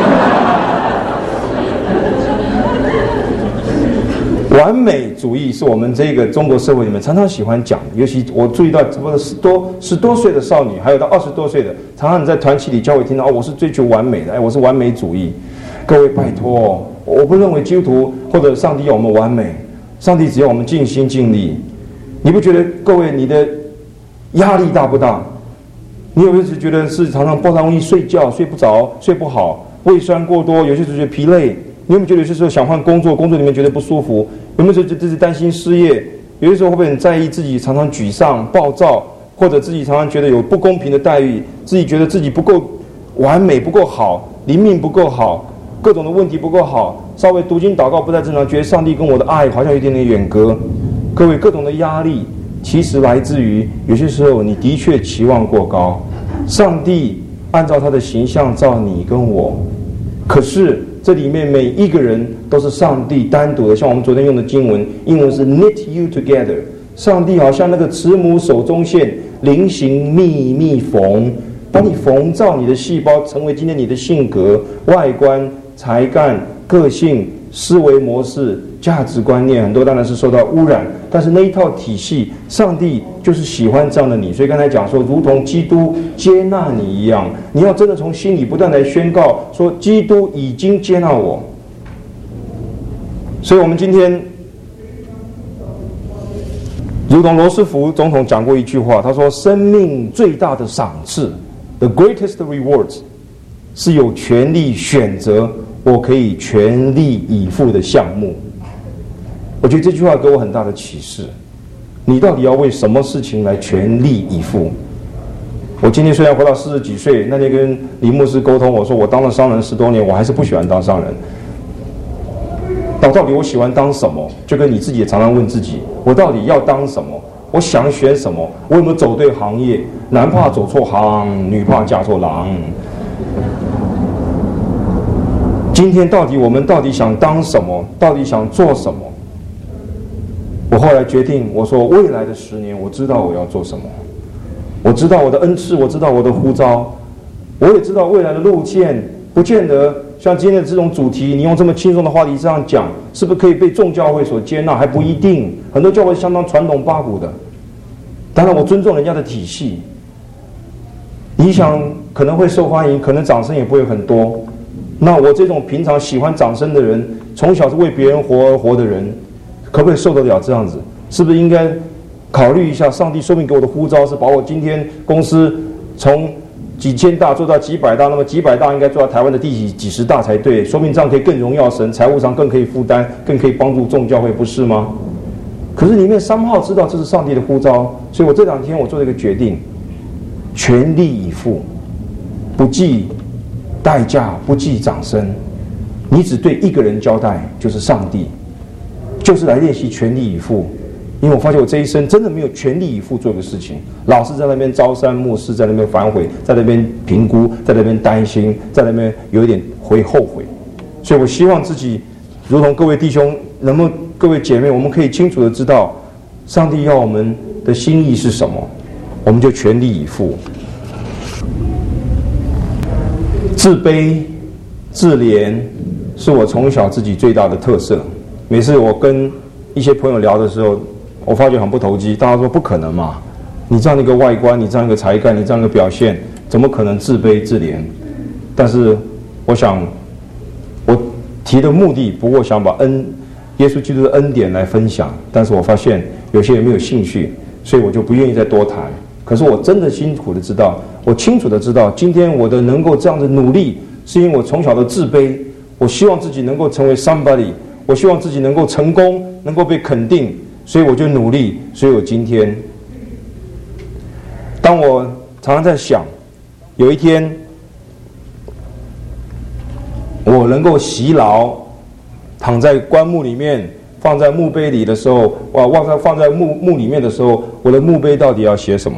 的。完美主义是我们这个中国社会里面常常喜欢讲的，尤其我注意到，这不是十多十多岁的少女，还有到二十多岁的，常常你在团契里教会听到，哦，我是追求完美的，哎，我是完美主义。各位拜托哦，我不认为基督徒或者上帝要我们完美，上帝只要我们尽心尽力。你不觉得各位你的压力大不大？你有没有觉得是常常不容易睡觉，睡不着，睡不好，胃酸过多，有些时候觉得疲累？你有没有觉得有些时候想换工作，工作里面觉得不舒服？有没有时候就是担心失业？有些时候会不会很在意自己，常常沮丧、暴躁，或者自己常常觉得有不公平的待遇，自己觉得自己不够完美、不够好，灵命不够好？ 各种的问题不够好，稍微读经祷告不太正常，觉得上帝跟我的爱好像有一点点远隔。各位，各种的压力其实来自于有些时候你的确期望过高，上帝按照他的形象造你跟我，可是这里面每一个人都是上帝单独的，像我们昨天用的经文，英文是 knit you together， 上帝好像那个慈母手中线，菱形密密缝，把你缝造你的细胞，成为今天你的性格、外观、才干、个性、思维模式、价值观念，很多当然是受到污染，但是那一套体系，上帝就是喜欢这样的你。所以刚才讲说，如同基督接纳你一样，你要真的从心里不断来宣告说，基督已经接纳我。所以我们今天，如同罗斯福总统讲过一句话，他说：生命最大的赏赐 ，the greatest rewards， 是有权利选择我可以全力以赴的项目。我觉得这句话给我很大的启示。你到底要为什么事情来全力以赴？我今天虽然活到四十几岁，那天跟李牧师沟通，我说我当了商人十多年，我还是不喜欢当商人。那到底我喜欢当什么？就跟你自己也常常问自己，我到底要当什么？我想选什么？我有没有走对行业？男怕走错行，女怕嫁错郎。今天到底我们到底想当什么？到底想做什么？我后来决定，我说未来的十年，我知道我要做什么，我知道我的恩赐，我知道我的呼召，我也知道未来的路线，不见得像今天的这种主题，你用这么轻松的话题这样讲，是不是可以被众教会所接纳？还不一定，很多教会相当传统八股的。当然，我尊重人家的体系，你想可能会受欢迎，可能掌声也不会很多。那我这种平常喜欢掌声的人，从小是为别人活而活的人，可不可以受得了这样子？是不是应该考虑一下，上帝说明给我的呼召是把我今天公司从几千大做到几百大，那么几百大应该做到台湾的第几几十大才对，说明这样可以更荣耀神，财务上更可以负担，更可以帮助众教会，不是吗？可是里面三号知道这是上帝的呼召，所以我这两天我做了一个决定，全力以赴，不计代价，不计掌声，你只对一个人交代，就是上帝，就是来练习全力以赴。因为我发现我这一生真的没有全力以赴做个事情，老是在那边朝三暮四，在那边反悔，在那边评估，在那边担心，在那边有一点会后悔。所以我希望自己如同各位弟兄，能不能各位姐妹，我们可以清楚的知道上帝要我们的心意是什么，我们就全力以赴。自卑自怜是我从小自己最大的特色。每次我跟一些朋友聊的时候，我发觉很不投机，大家说不可能嘛，你这样的一个外观，你这样一个才干，你这样一个表现，怎么可能自卑自怜？但是我想我提的目的不过想把恩耶稣基督的恩典来分享，但是我发现有些人没有兴趣，所以我就不愿意再多谈。可是我真的辛苦的知道，我清楚的知道，今天我的能够这样的努力，是因为我从小的自卑，我希望自己能够成为 somebody， 我希望自己能够成功，能够被肯定，所以我就努力，所以我今天，当我常常在想，有一天我能够席牢，躺在棺木里面，放在墓碑里的时候，哇，忘在放在墓墓里面的时候，我的墓碑到底要写什么？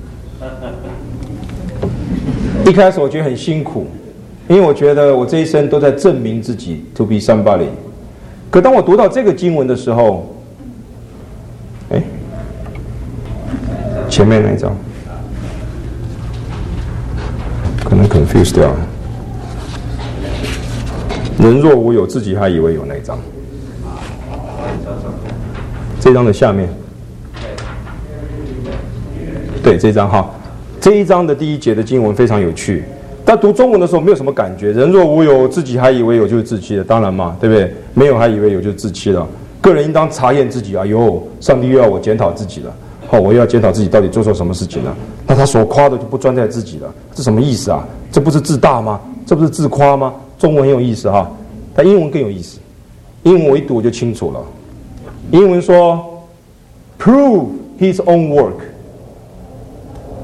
一开始我觉得很辛苦，因为我觉得我这一生都在证明自己 to be somebody。可当我读到这个经文的时候，哎，前面那一张可能 confused 掉了。人若无有，自己还以为有那一张。这张的下面，对，这张哈。这一章的第一节的经文非常有趣，但读中文的时候没有什么感觉。人若无有，自己还以为有，就是自欺了。当然嘛，对不对？没有还以为有，就是自欺了。个人应当查验自己。哎呦，上帝又要我检讨自己了。好、哦，我又要检讨自己到底做错什么事情了。那他所夸的就不专在自己了，这什么意思啊？这不是自大吗？这不是自夸吗？中文很有意思哈，但英文更有意思。英文我一读我就清楚了。英文说 ，prove his own work。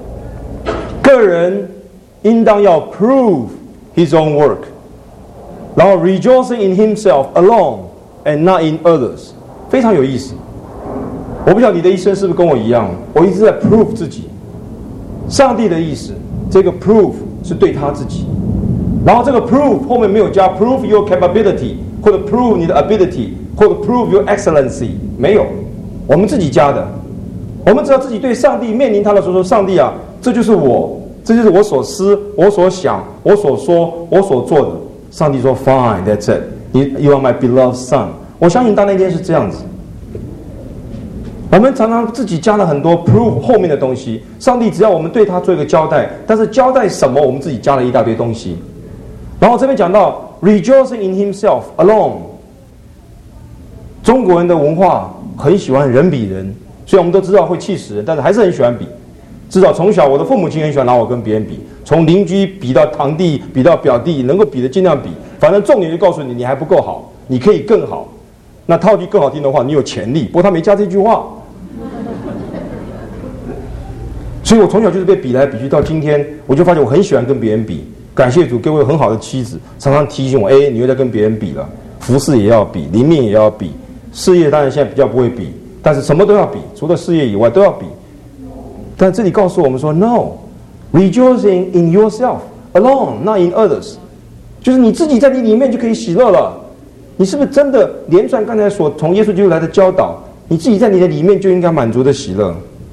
个人应当要 prove his own work， 然后 rejoicing in himself alone and not in others， 非常有意思。我不晓得你的一生是不是跟我一样，我一直在 prove 自己。上帝的意思，这个 prove 是对他自己，然后这个 prove 后面没有加 prove your capability， 或者 prove 你的 ability， 或者 prove your excellency， 没有，我们自己加的。我们只要自己对上帝面临他的时候说，上帝啊，这就是我，这就是我所思，我所想，我所说，我所做的。上帝说 Fine, that's it. You are my beloved son. 我相信当那天是这样子。我们常常自己加了很多 prove 后面的东西，上帝只要我们对他做一个交代，但是交代什么，我们自己加了一大堆东西。然后这边讲到 rejoicing in himself alone， 中国人的文化很喜欢人比人，所以我们都知道会气死人，但是还是很喜欢比。至少从小我的父母亲很喜欢拿我跟别人比，从邻居比到堂弟，比到表弟，能够比的尽量比，反正重点就告诉你你还不够好，你可以更好。那套句更好听的话，你有潜力，不过他没加这句话。所以我从小就是被比来比去，到今天我就发现我很喜欢跟别人比。感谢主给我很好的妻子，常常提醒我，哎，你又在跟别人比了，服事也要比，灵命也要比，事业当然现在比较不会比，但是什么都要比，除了事业以外都要比。但这里告诉我们说 ，No, rejoicing in yourself alone, not in others， 就是你自己在你里面就可以喜乐了。你是不是真的连串刚才所从耶稣基督来的教导，你自己在你的里面就应该满足的喜乐？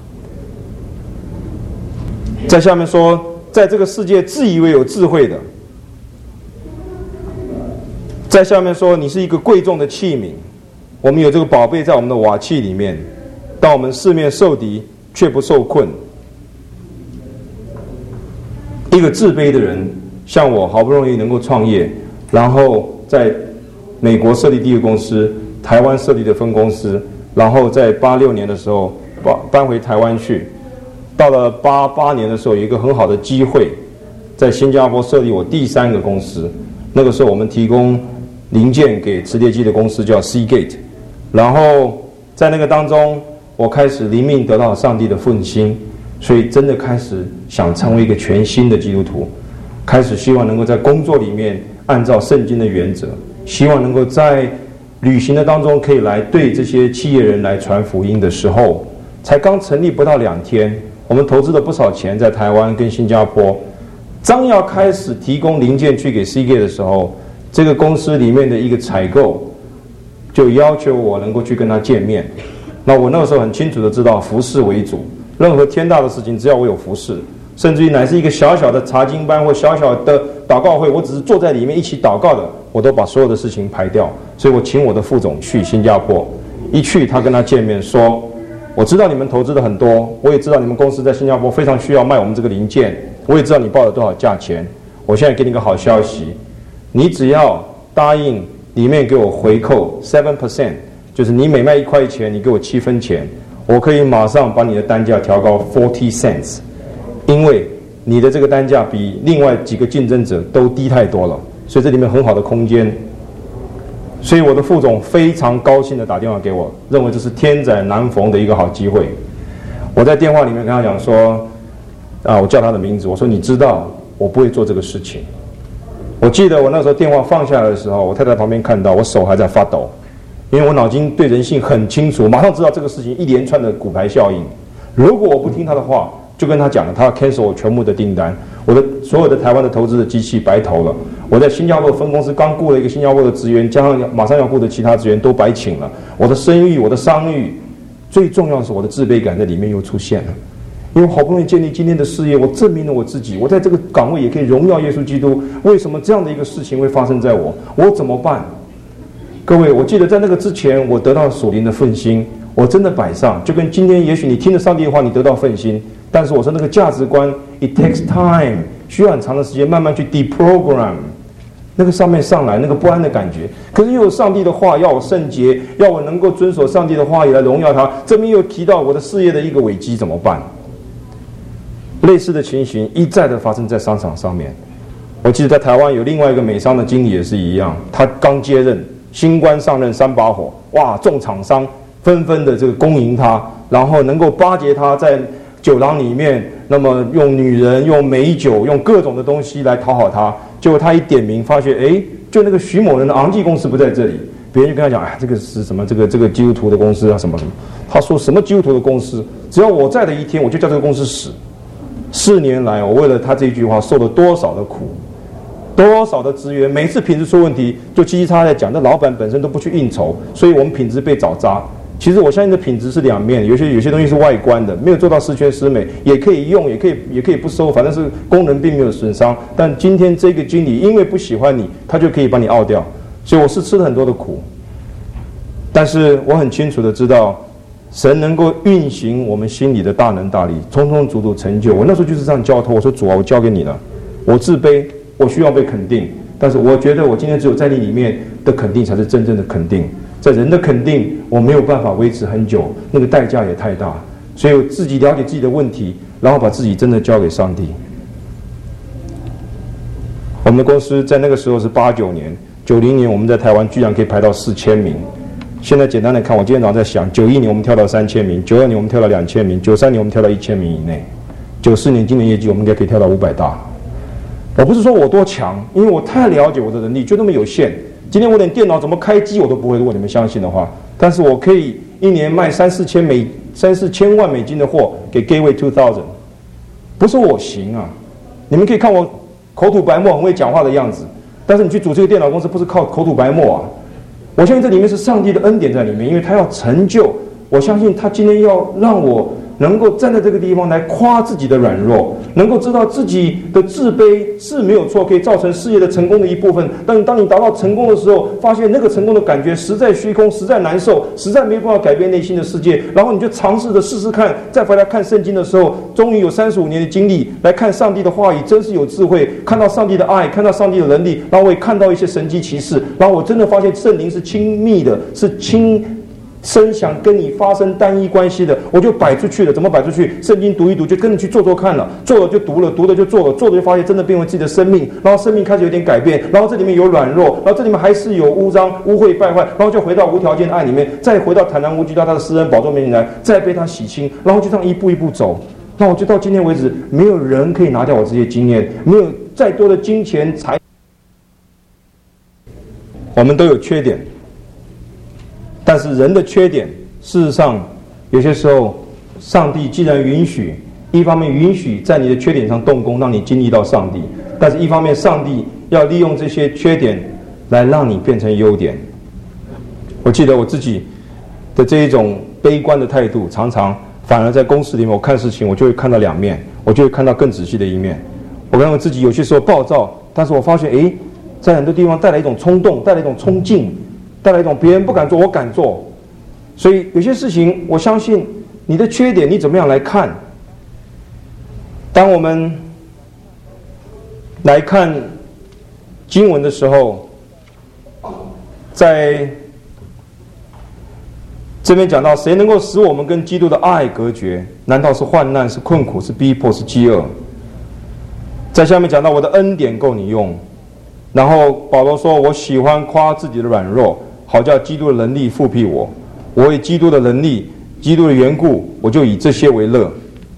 在下面说，在这个世界自以为有智慧的，在下面说你是一个贵重的器皿，我们有这个宝贝在我们的瓦器里面，当我们四面受敌却不受困。一个自卑的人，像我好不容易能够创业，然后在美国设立第一个公司，台湾设立的分公司，然后在八六年的时候搬搬回台湾去。到了八八年的时候，有一个很好的机会，在新加坡设立我第三个公司。那个时候我们提供零件给磁碟机的公司叫 Seagate， 然后在那个当中，我开始灵命得到上帝的复兴，所以真的开始想成为一个全新的基督徒，开始希望能够在工作里面按照圣经的原则，希望能够在旅行的当中可以来对这些企业人来传福音的时候，才刚成立不到两天。我们投资了不少钱在台湾跟新加坡，刚要开始提供零件去给 Seagate 的时候，这个公司里面的一个采购就要求我能够去跟他见面。那我那个时候很清楚的知道服事为主，任何天大的事情只要我有服事，甚至于乃是一个小小的查经班或小小的祷告会，我只是坐在里面一起祷告的，我都把所有的事情排掉。所以我请我的副总去新加坡，一去他跟他见面说，我知道你们投资的很多，我也知道你们公司在新加坡非常需要卖我们这个零件，我也知道你报了多少价钱。我现在给你个好消息，你只要答应里面给我回扣 seven percent， 就是你每卖一块钱，你给我七分钱，我可以马上把你的单价调高 forty cents， 因为你的这个单价比另外几个竞争者都低太多了，所以这里面很好的空间。所以我的副总非常高兴的打电话给我，认为这是天载难逢的一个好机会。我在电话里面跟他讲说，啊，我叫他的名字，我说你知道我不会做这个事情。我记得我那时候电话放下来的时候，我太太旁边看到，我手还在发抖，因为我脑筋对人性很清楚，马上知道这个事情一连串的骨牌效应。如果我不听他的话，就跟他讲了，他要 cancel 我全部的订单，我的所有的台湾的投资的机器白投了。我在新加坡的分公司刚雇了一个新加坡的职员，加上马上要雇的其他职员都白请了。我的声誉，我的商誉，最重要的是我的自卑感在里面又出现了。因为好不容易建立今天的事业，我证明了我自己，我在这个岗位也可以荣耀耶稣基督。为什么这样的一个事情会发生在我？我怎么办？各位，我记得在那个之前，我得到属灵的奋兴，我真的摆上，就跟今天也许你听了上帝的话，你得到奋兴，但是我说那个价值观 ，it takes time， 需要很长的时间慢慢去 deprogram， 那个上面上来那个不安的感觉。可是又有上帝的话要我圣洁，要我能够遵守上帝的话语来荣耀他。这边又提到我的事业的一个危机，怎么办？类似的情形一再的发生在商场上面。我记得在台湾有另外一个美商的经理也是一样，他刚接任，新官上任三把火，哇，众厂商纷纷的这个恭迎他，然后能够巴结他在酒廊里面，那么用女人、用美酒、用各种的东西来讨好他。结果他一点名，发觉哎， 就那个徐某人的昂记公司不在这里，别人就跟他讲，哎，这个是什么？这个这个基督徒的公司啊，什么什么？他说什么基督徒的公司？只要我在的一天，我就叫这个公司死。四年来，我为了他这一句话受了多少的苦，多少的资源，每次品质出问题就叽叽喳喳在讲，那老板本身都不去应酬，所以我们品质被找渣。其实我相信的品质是两面，有些有些东西是外观的，没有做到十全十美，也可以用，也可以也可以不收，反正是功能并没有损伤。但今天这个经理因为不喜欢你，他就可以把你拗掉。所以我是吃了很多的苦，但是我很清楚的知道，神能够运行我们心里的大能大力，充充足足成就。我那时候就是这样交托，我说主啊，我交给你了，我自卑，我需要被肯定，但是我觉得我今天只有在你里面的肯定才是真正的肯定。在人的肯定，我没有办法维持很久，那个代价也太大，所以我自己了解自己的问题，然后把自己真的交给上帝。我们的公司在那个时候是八九年、九零年，我们在台湾居然可以排到四千名。现在简单的看，我今天早上在想，九一年我们跳到三千名，九二年我们跳到两千名，九三年我们跳到一千名以内，九四年今年业绩我们应该可以跳到五百大。我不是说我多强，因为我太了解我的能力，就那么有限。今天我连电脑怎么开机我都不会，如果你们相信的话，但是我可以一年卖三四千美三四千万美金的货给 Gateway two thousand， 不是我行啊！你们可以看我口吐白沫、很会讲话的样子，但是你去组这个电脑公司，不是靠口吐白沫啊！我相信这里面是上帝的恩典在里面，因为他要成就。我相信他今天要让我能够站在这个地方来夸自己的软弱，能够知道自己的自卑是没有错，可以造成事业的成功的一部分。但当你达到成功的时候，发现那个成功的感觉实在虚空，实在难受，实在没有办法改变内心的世界。然后你就尝试着试试看，再回来看圣经的时候，终于有三十五年的经历来看上帝的话语，真是有智慧，看到上帝的爱，看到上帝的能力，然后我也看到一些神迹奇事，然后我真的发现圣灵是亲密的，是亲生想跟你发生单一关系的，我就摆出去了。怎么摆出去？圣经读一读，就跟着去做做看了，做了就读了，读了就做了，做了就发现真的变为自己的生命，然后生命开始有点改变，然后这里面有软弱，然后这里面还是有污脏、污秽、败坏，然后就回到无条件的爱里面，再回到坦然无惧到他的施恩宝座面前来，再被他洗清，然后就这样一步一步走。那我就到今天为止，没有人可以拿掉我这些经验，没有再多的金钱财，我们都有缺点。但是人的缺点，事实上有些时候，上帝既然允许，一方面允许在你的缺点上动工，让你经历到上帝；但是一方面，上帝要利用这些缺点来让你变成优点。我记得我自己的这一种悲观的态度，常常反而在公司里面，我看事情我就会看到两面，我就会看到更仔细的一面。我认为自己有些时候暴躁，但是我发现，诶，在很多地方带来一种冲动，带来一种冲劲。带来一种别人不敢做，我敢做。所以有些事情，我相信你的缺点，你怎么样来看？当我们来看经文的时候，在这边讲到，谁能够使我们跟基督的爱隔绝？难道是患难、是困苦、是逼迫、是饥饿？在下面讲到，我的恩典够你用。然后保罗说，我喜欢夸自己的软弱，好叫基督的能力复庇我。我为基督的能力、基督的缘故，我就以这些为乐。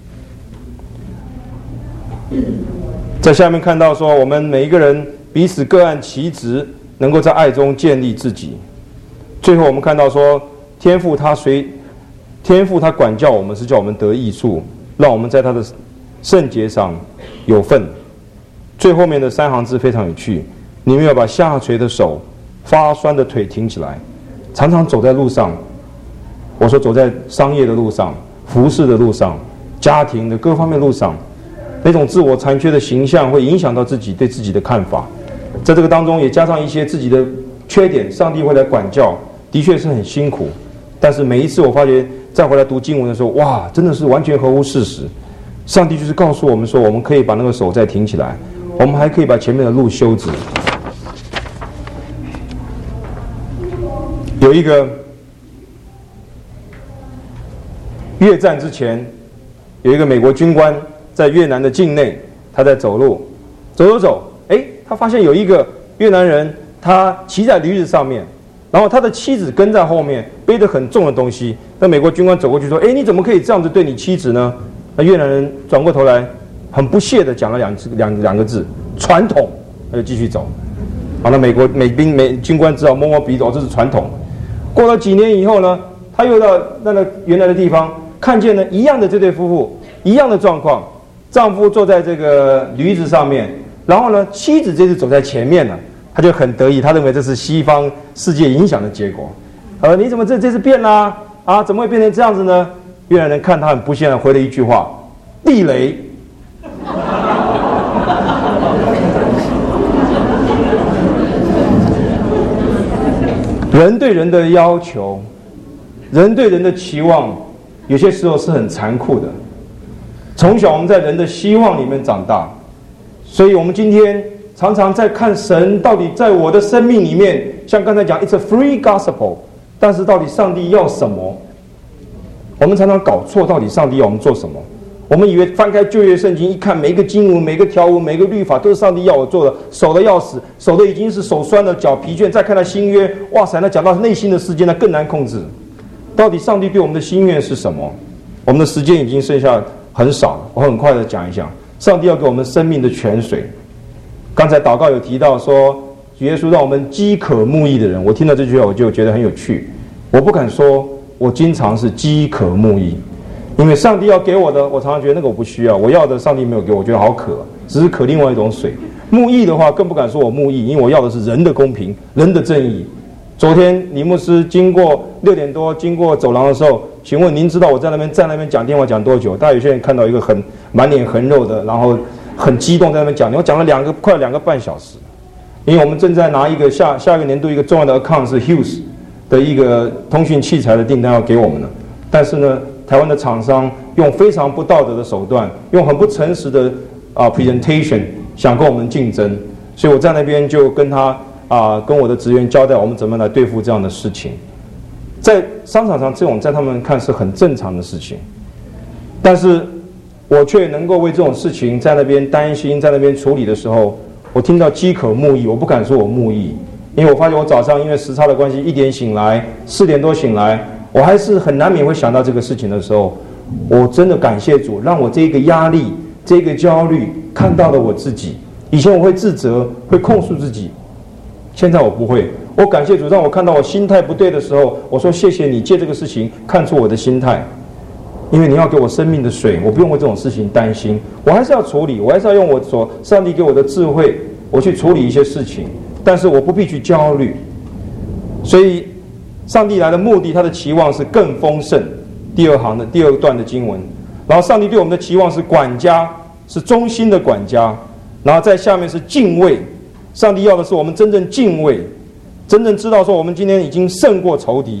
在下面看到说，我们每一个人彼此各按其职，能够在爱中建立自己。最后我们看到说，天父他随天父他管教我们，是叫我们得益处，让我们在他的圣洁上有份。最后面的三行字非常有趣，你们要把下垂的手、发酸的腿挺起来。常常走在路上，我说走在商业的路上、服饰的路上、家庭的各方面路上，那种自我残缺的形象会影响到自己对自己的看法。在这个当中也加上一些自己的缺点，上帝会来管教，的确是很辛苦。但是每一次我发觉再回来读经文的时候，哇，真的是完全合乎事实。上帝就是告诉我们说，我们可以把那个手再挺起来，我们还可以把前面的路修直。有一个越战之前，有一个美国军官在越南的境内，他在走路，走走走，哎，他发现有一个越南人，他骑在驴子上面，然后他的妻子跟在后面，背着很重的东西。那美国军官走过去说：“哎，你怎么可以这样子对你妻子呢？”那越南人转过头来，很不屑地讲了两两两个字：“传统。”他就继续走。 好，那美国美兵美军官只好摸摸鼻子，哦，这是传统。过了几年以后呢，他又到那个原来的地方，看见了一样的这对夫妇，一样的状况，丈夫坐在这个驴子上面，然后呢，妻子这次走在前面了，他就很得意，他认为这是西方世界影响的结果。呃，你怎么这这次变啦？啊，怎么会变成这样子呢？越南人看他很不屑地回了一句话：地雷。人对人的要求，人对人的期望，有些时候是很残酷的。从小我们在人的希望里面长大，所以我们今天常常在看神到底在我的生命里面，像刚才讲 ，it's a free gospel， 但是到底上帝要什么？我们常常搞错，到底上帝要我们做什么？我们以为翻开旧约圣经一看，每一个经文、每个条文、每个律法都是上帝要我做的，守的要死，守的已经是手酸了、脚疲倦。再看到新约，哇塞，那讲到内心的世界，那更难控制。到底上帝对我们的心愿是什么？我们的时间已经剩下很少了，我很快的讲一讲，上帝要给我们生命的泉水。刚才祷告有提到说，耶稣让我们饥渴慕义的人，我听到这句话我就觉得很有趣。我不敢说我经常是饥渴慕义。因为上帝要给我的，我常常觉得那个我不需要，我要的上帝没有给我，我觉得好渴，只是渴另外一种水。慕义的话更不敢说我慕义，因为我要的是人的公平，人的正义。昨天李牧师经过六点多经过走廊的时候，请问您知道我在那边在那边讲电话讲多久？大家有些人看到一个很满脸横肉的，然后很激动在那边讲，我讲了两个快两个半小时，因为我们正在拿一个下下一个年度一个重要的 account 是 Hughes 的一个通讯器材的订单要给我们了，但是呢。台湾的厂商用非常不道德的手段，用很不诚实的啊 presentation 想跟我们竞争，所以我在那边就跟他啊跟我的职员交代我们怎么来对付这样的事情。在商场上，这种在他们看是很正常的事情，但是我却能够为这种事情在那边担心，在那边处理的时候，我听到饥渴慕义，我不敢说我慕义，因为我发现我早上因为时差的关系，一点醒来，四点多醒来。我还是很难免会想到这个事情的时候，我真的感谢主，让我这个压力、这个焦虑看到了我自己。以前我会自责，会控诉自己，现在我不会。我感谢主，让我看到我心态不对的时候，我说谢谢你借这个事情看出我的心态，因为你要给我生命的水，我不用为这种事情担心，我还是要处理，我还是要用我所上帝给我的智慧，我去处理一些事情，但是我不必去焦虑，所以。上帝来的目的，他的期望是更丰盛。第二行的第二段的经文，然后上帝对我们的期望是管家，是忠心的管家，然后在下面是敬畏。上帝要的是我们真正敬畏，真正知道说我们今天已经胜过仇敌。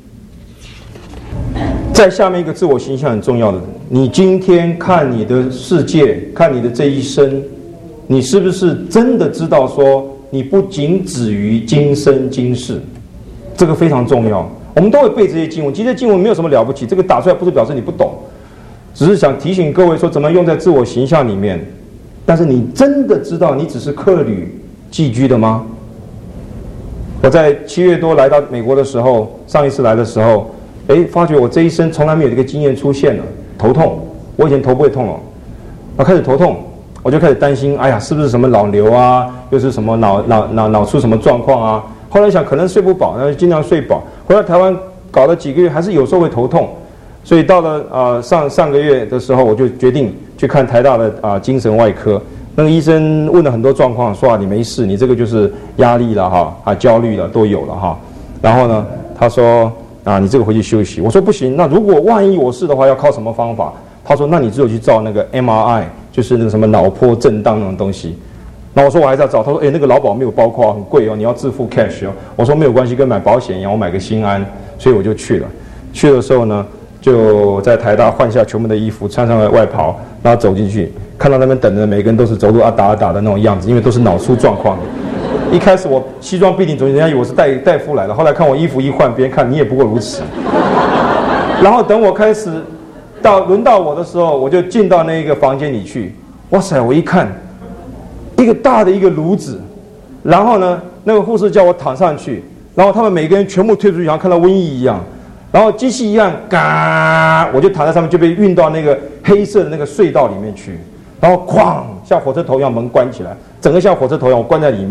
在下面一个自我形象很重要的，你今天看你的世界，看你的这一生，你是不是真的知道说你不仅止于今生今世？这个非常重要，我们都会背这些经文。其实这些经文没有什么了不起，这个打出来不是表示你不懂，只是想提醒各位说怎么用在自我形象里面。但是你真的知道你只是客旅寄居的吗？我在七月多来到美国的时候，上一次来的时候，哎，发觉我这一生从来没有这个经验出现了，头痛。我以前头不会痛了，我开始头痛，我就开始担心，哎呀，是不是什么脑瘤啊，又是什么脑脑脑脑出什么状况啊？后来想可能睡不饱，那就尽量睡饱。回来台湾搞了几个月，还是有时候会头痛，所以到了啊、呃、上上个月的时候，我就决定去看台大的啊、呃、精神外科。那个医生问了很多状况，说啊你没事，你这个就是压力了哈，啊焦虑了都有了哈。然后呢，他说啊你这个回去休息。我说不行，那如果万一我是的话，要靠什么方法？他说那你只有去照那个 M R I， 就是那个什么脑波震荡那种东西。那我说我还是要找，他说哎那个劳保没有包括，很贵哦，你要自付 cash 哦。我说没有关系，跟买保险一样，我买个心安，所以我就去了。去的时候呢，就在台大换下全部的衣服，穿上了外袍，然后走进去，看到那边等着每个人都是走路啊打啊打的那种样子，因为都是脑出状况。一开始我西装笔挺走进，人家以为我是大大夫来的，后来看我衣服一换，别人看你也不过如此。然后等我开始到轮到我的时候，我就进到那个房间里去，哇塞，我一看。一个大的一个炉子，然后呢，那个护士叫我躺上去，然后他们每个人全部退出去，好像看到瘟疫一样，然后机器一样，嘎，我就躺在上面就被运到那个黑色的那个隧道里面去，然后哐，像火车头一样门关起来，整个像火车头一样我关在里面，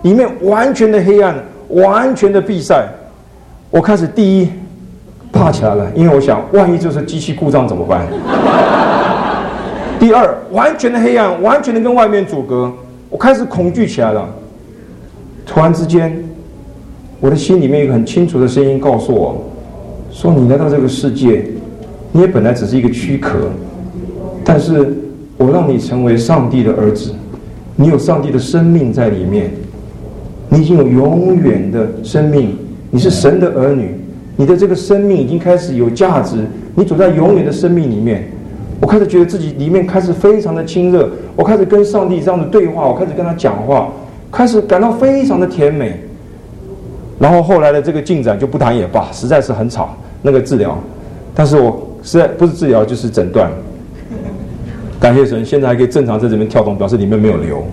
里面完全的黑暗，完全的闭塞。我开始第一怕起来了，因为我想，万一就是机器故障怎么办？第二，完全的黑暗，完全的跟外面阻隔，我开始恐惧起来了。突然之间，我的心里面有一个很清楚的声音告诉我，说你来到这个世界，你也本来只是一个躯壳，但是我让你成为上帝的儿子，你有上帝的生命在里面，你已经有永远的生命，你是神的儿女，你的这个生命已经开始有价值，你走在永远的生命里面。我开始觉得自己里面开始非常的亲热，我开始跟上帝这样的对话，我开始跟他讲话，开始感到非常的甜美。然后后来的这个进展就不谈也罢，实在是很吵那个治疗，但是我实在不是治疗就是诊断。感谢神，现在还可以正常在这边跳动，表示里面没有流。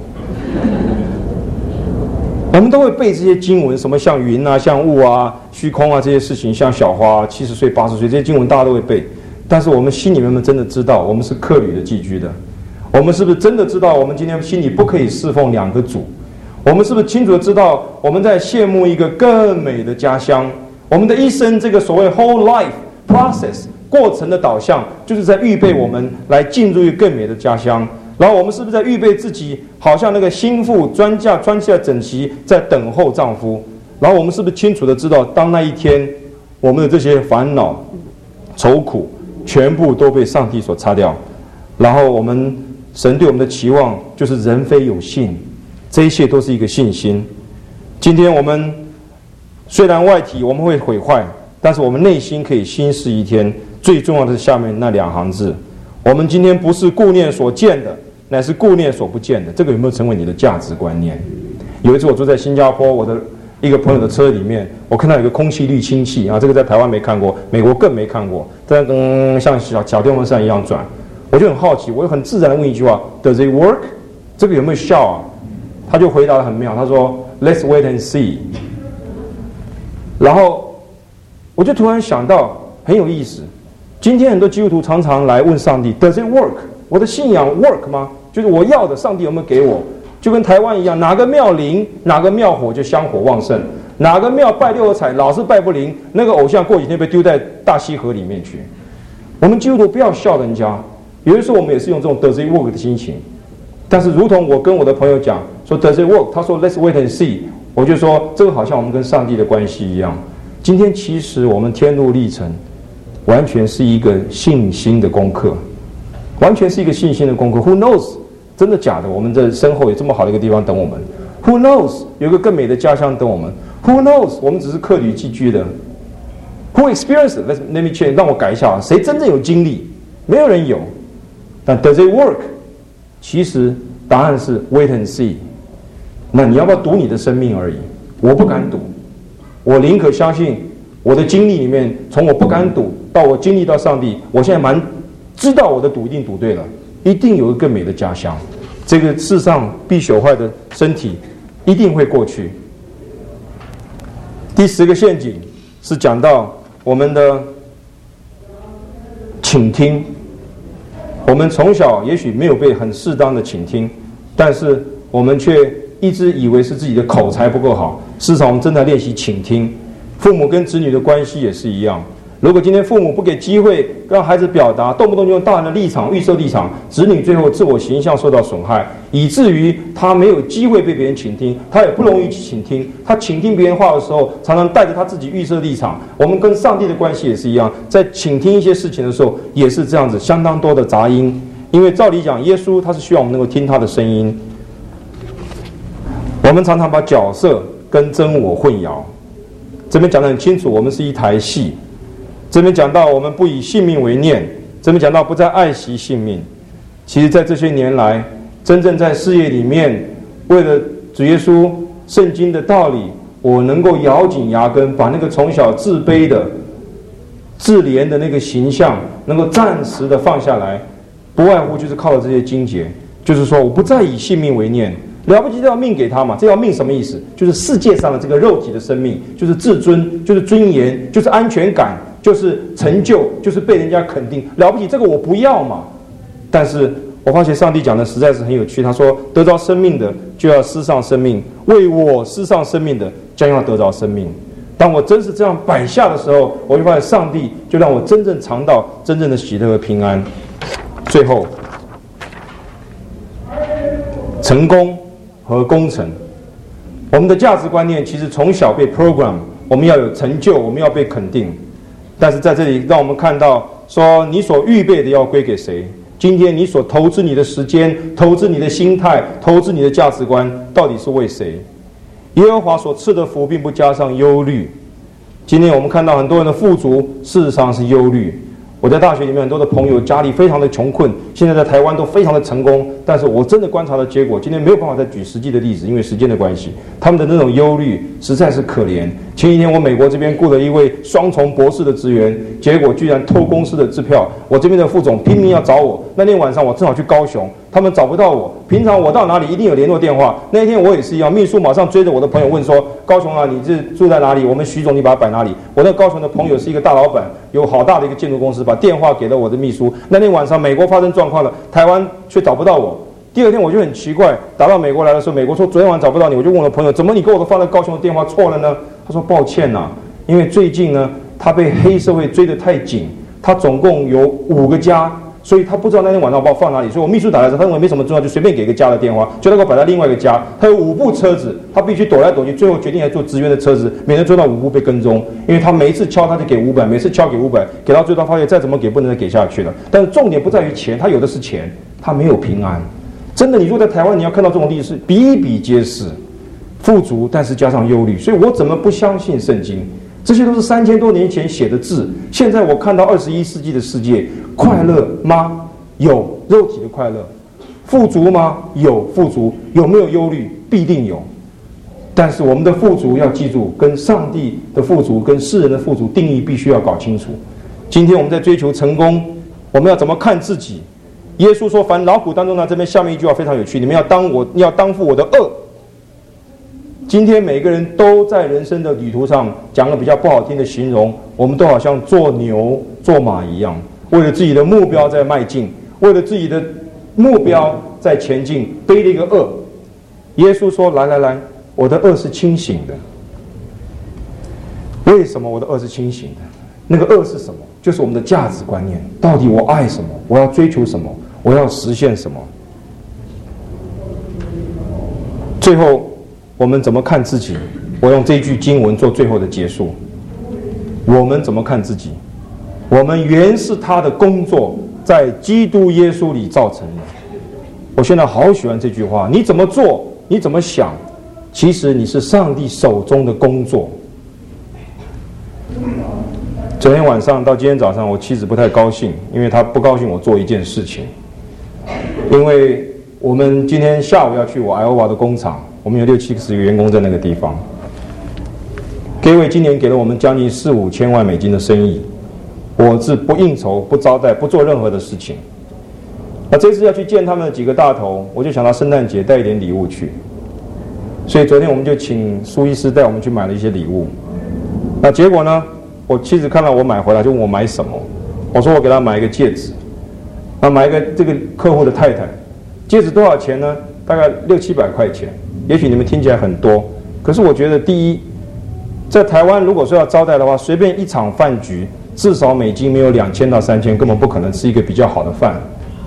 我们都会背这些经文，什么像云啊、像雾啊、虚空啊这些事情，像小花七十岁、八十岁这些经文大家都会背。但是我们心里面真的知道，我们是客旅的寄居的。我们是不是真的知道，我们今天心里不可以侍奉两个主？我们是不是清楚的知道，我们在羡慕一个更美的家乡？我们的一生这个所谓 whole life process 过程的导向，就是在预备我们来进入一个更美的家乡。然后我们是不是在预备自己，好像那个心腹专架穿下整齐，在等候丈夫？然后我们是不是清楚的知道，当那一天，我们的这些烦恼、愁苦，全部都被上帝所擦掉？然后我们神对我们的期望，就是人非有信，这一切都是一个信心。今天我们虽然外体我们会毁坏，但是我们内心可以新事一天。最重要的是下面那两行字：我们今天不是顾念所见的，乃是顾念所不见的。这个有没有成为你的价值观念？有一次我坐在新加坡我的一个朋友的车里面，我看到有个空气滤清器啊，这个在台湾没看过，美国更没看过，但嗯像小小电风扇一样转。我就很好奇，我就很自然的问一句话 ：Does it work？ 这个有没有效啊？他就回答得很妙，他说 ：Let's wait and see。然后我就突然想到，很有意思。今天很多基督徒常常来问上帝 ：Does it work？ 我的信仰 work 吗？就是我要的，上帝有没有给我？就跟台湾一样，哪个庙灵，哪个庙火就香火旺盛；哪个庙拜六合彩，老是拜不灵，那个偶像过几天被丢在大溪河里面去。我们基督徒不要笑人家，有的时候我们也是用这种 Does it work 的心情。但是如同我跟我的朋友讲说 Does it work？ 他说 Let's wait and see。我就说这个好像我们跟上帝的关系一样。今天其实我们天路历程，完全是一个信心的功课，完全是一个信心的功课。Who knows？ 真的假的？我们的身后有这么好的一个地方等我们。Who knows？ 有一个更美的家乡等我们。Who knows？ 我们只是客旅寄居的。Who experienced？ Let me change。让我改一下，谁真正有经历？没有人有。但 Does it work？ 其实答案是 wait and see。那你要不要赌你的生命而已？我不敢赌，我宁可相信我的经历里面，从我不敢赌到我经历到上帝，我现在蛮知道我的赌一定赌对了，一定有一个更美的家乡。这个世上必朽坏的身体一定会过去。第十个陷阱是讲到我们的倾听。我们从小也许没有被很适当的倾听，但是我们却一直以为是自己的口才不够好。事实上我们正在练习倾听。父母跟子女的关系也是一样，如果今天父母不给机会让孩子表达，动不动就用大人的立场预设立场，子女最后自我形象受到损害，以至于他没有机会被别人倾听，他也不容易去倾听。他倾听别人话的时候，常常带着他自己预设立场。我们跟上帝的关系也是一样，在倾听一些事情的时候也是这样子，相当多的杂音。因为照理讲，耶稣他是希望我们能够听他的声音。我们常常把角色跟真我混淆。这边讲得很清楚，我们是一台戏。这边讲到我们不以性命为念，这边讲到不再爱惜性命。其实在这些年来，真正在事业里面，为了主耶稣圣经的道理，我能够咬紧牙根，把那个从小自卑的自怜的那个形象能够暂时的放下来，不外乎就是靠着这些经节，就是说我不再以性命为念。了不起，这条命给他嘛？这条命什么意思？就是世界上的这个肉体的生命，就是自尊，就是尊严，就是安全感，就是成就，就是被人家肯定。了不起，这个我不要嘛。但是我发现上帝讲的实在是很有趣。他说：“得着生命的就要失丧生命，为我失丧生命的将要得着生命。”当我真是这样摆下的时候，我就发现上帝就让我真正尝到真正的喜乐和平安。最后，成功和工程，我们的价值观念其实从小被 program， 我们要有成就，我们要被肯定。但是在这里，让我们看到说，你所预备的要归给谁？今天你所投资你的时间、投资你的心态、投资你的价值观，到底是为谁？耶和华所赐的福，并不加上忧虑。今天我们看到很多人的富足，事实上是忧虑。我在大学里面很多的朋友家里非常的穷困，现在在台湾都非常的成功，但是我真的观察的结果，今天没有办法再举实际的例子，因为时间的关系，他们的那种忧虑实在是可怜。前几天我美国这边雇了一位双重博士的职员，结果居然偷公司的支票，我这边的副总拼命要找我。那天晚上我正好去高雄，他们找不到我，平常我到哪里一定有联络电话，那一天我也是一样，秘书马上追着我的朋友问说：高雄啊，你是住在哪里？我们徐总你把它摆哪里？我那高雄的朋友是一个大老板，有好大的一个建筑公司，把电话给了我的秘书。那天晚上美国发生状况了，台湾却找不到我。第二天我就很奇怪，打到美国来的时候，美国说昨天晚上找不到你，我就问我的朋友，怎么你给我的放在高雄的电话错了呢？他说抱歉呐、啊，因为最近呢他被黑社会追得太紧，他总共有五个家，所以他不知道那天晚上把我放哪里，所以我秘书打来的时候，他认为没什么重要，就随便给一个家的电话，就那个摆在另外一个家。他有五部车子，他必须躲来躲去，最后决定来坐职员的车子，免得坐到五部被跟踪。因为他每一次敲他就给五百，每次敲给五百，给到最后发现再怎么给不能再给下去了。但是重点不在于钱，他有的是钱，他没有平安。真的，你如果在台湾，你要看到这种例子比比皆是，富足但是加上忧虑。所以我怎么不相信圣经？这些都是三千多年前写的字。现在我看到二十一世纪的世界，快乐吗？有，肉体的快乐。富足吗？有，富足。有没有忧虑？必定有。但是我们的富足要记住，跟上帝的富足跟世人的富足定义必须要搞清楚。今天我们在追求成功，我们要怎么看自己？耶稣说：“凡劳苦当中呢，这边下面一句话非常有趣，你们要当我，要当负我的恶。”今天每个人都在人生的旅途上讲了比较不好听的形容，我们都好像做牛做马一样，为了自己的目标在迈进，为了自己的目标在前进，背了一个恶。耶稣说：“来来来，我的恶是清醒的。为什么我的恶是清醒的？那个恶是什么？就是我们的价值观念。到底我爱什么？我要追求什么？我要实现什么？最后，我们怎么看自己？我用这一句经文做最后的结束。我们怎么看自己？我们原是他的工作，在基督耶稣里造成的。我现在好喜欢这句话。你怎么做？你怎么想？其实你是上帝手中的工作。昨天晚上到今天早上，我妻子不太高兴，因为她不高兴我做一件事情。因为我们今天下午要去我 Iowa 的工厂，我们有六七十个员工在那个地方。各位今年给了我们将近四五千万美金的生意，我是不应酬、不招待、不做任何的事情。那这次要去见他们的几个大头，我就想到圣诞节带一点礼物去，所以昨天我们就请苏医师带我们去买了一些礼物。那结果呢？我妻子看到我买回来，就问我买什么。我说我给她买一个戒指，那买一个这个客户的太太，戒指多少钱呢？大概六七百块钱。也许你们听起来很多，可是我觉得第一，在台湾如果说要招待的话，随便一场饭局，至少美金没有两千到三千，根本不可能吃一个比较好的饭。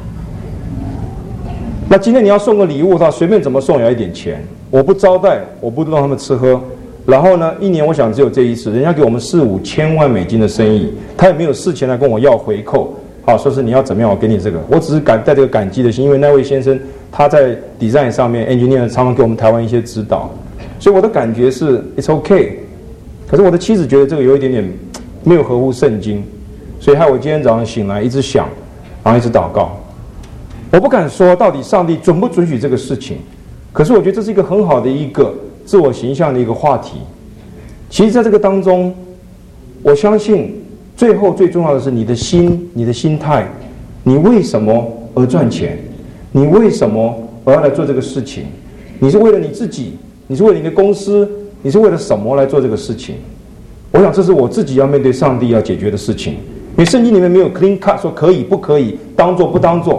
那今天你要送个礼物的话，随便怎么送也要一点钱。我不招待，我不让他们吃喝。然后呢，一年我想只有这一次，人家给我们四五千万美金的生意，他也没有事前来跟我要回扣，好说是你要怎么样，我给你这个。我只是感带这个感激的心，因为那位先生他在 design 上面 engineer 常常给我们台湾一些指导，所以我的感觉是 it's okay。可是我的妻子觉得这个有一点点没有合乎圣经，所以害我今天早上醒来一直想，然后一直祷告。我不敢说到底上帝准不准许这个事情，可是我觉得这是一个很好的一个自我形象的一个话题。其实在这个当中，我相信最后最重要的是你的心，你的心态，你为什么而赚钱？你为什么而要来做这个事情？你是为了你自己？你是为了你的公司？你是为了什么来做这个事情？我想这是我自己要面对上帝要解决的事情。因为圣经里面没有 clean cut 说可以不可以，当做不当做。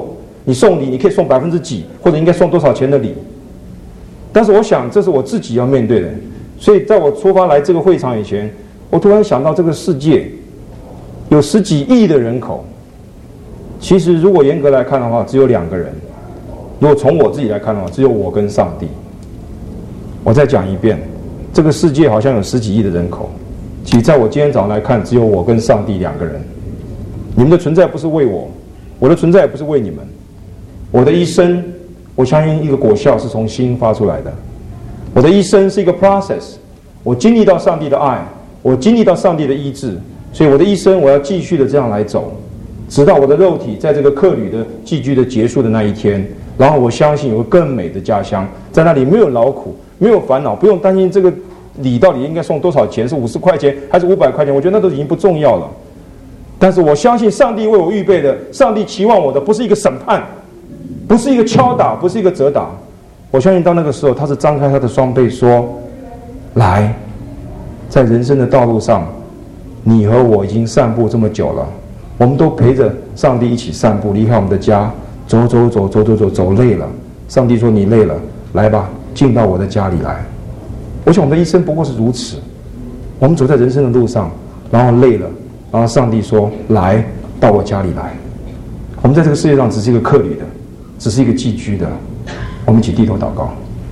你送礼，你可以送百分之几，或者应该送多少钱的礼。但是我想，这是我自己要面对的。所以在我出发来这个会场以前，我突然想到，这个世界有十几亿的人口，其实如果严格来看的话，只有两个人。如果从我自己来看的话，只有我跟上帝。我再讲一遍，这个世界好像有十几亿的人口，其实在我今天早上来看，只有我跟上帝两个人。你们的存在不是为我，我的存在也不是为你们。我的一生，我相信一个果效是从心发出来的。我的一生是一个 process， 我经历到上帝的爱，我经历到上帝的医治，所以我的一生我要继续的这样来走，直到我的肉体在这个客旅的寄居的结束的那一天。然后我相信有个更美的家乡，在那里没有劳苦，没有烦恼，不用担心这个礼到底应该送多少钱，是五十块钱还是五百块钱，我觉得那都已经不重要了。但是我相信上帝为我预备的，上帝期望我的不是一个审判，不是一个敲打，不是一个责打。我相信到那个时候，他是张开他的双臂说：“来，在人生的道路上，你和我已经散步这么久了，我们都陪着上帝一起散步，离开我们的家，走走走走走走走累了。上帝说：你累了，来吧，进到我的家里来。”我想我们的一生不过是如此，我们走在人生的路上，然后累了，然后上帝说：来到我家里来。我们在这个世界上只是一个客旅的，只是一个寄居的。我们一起低头祷告。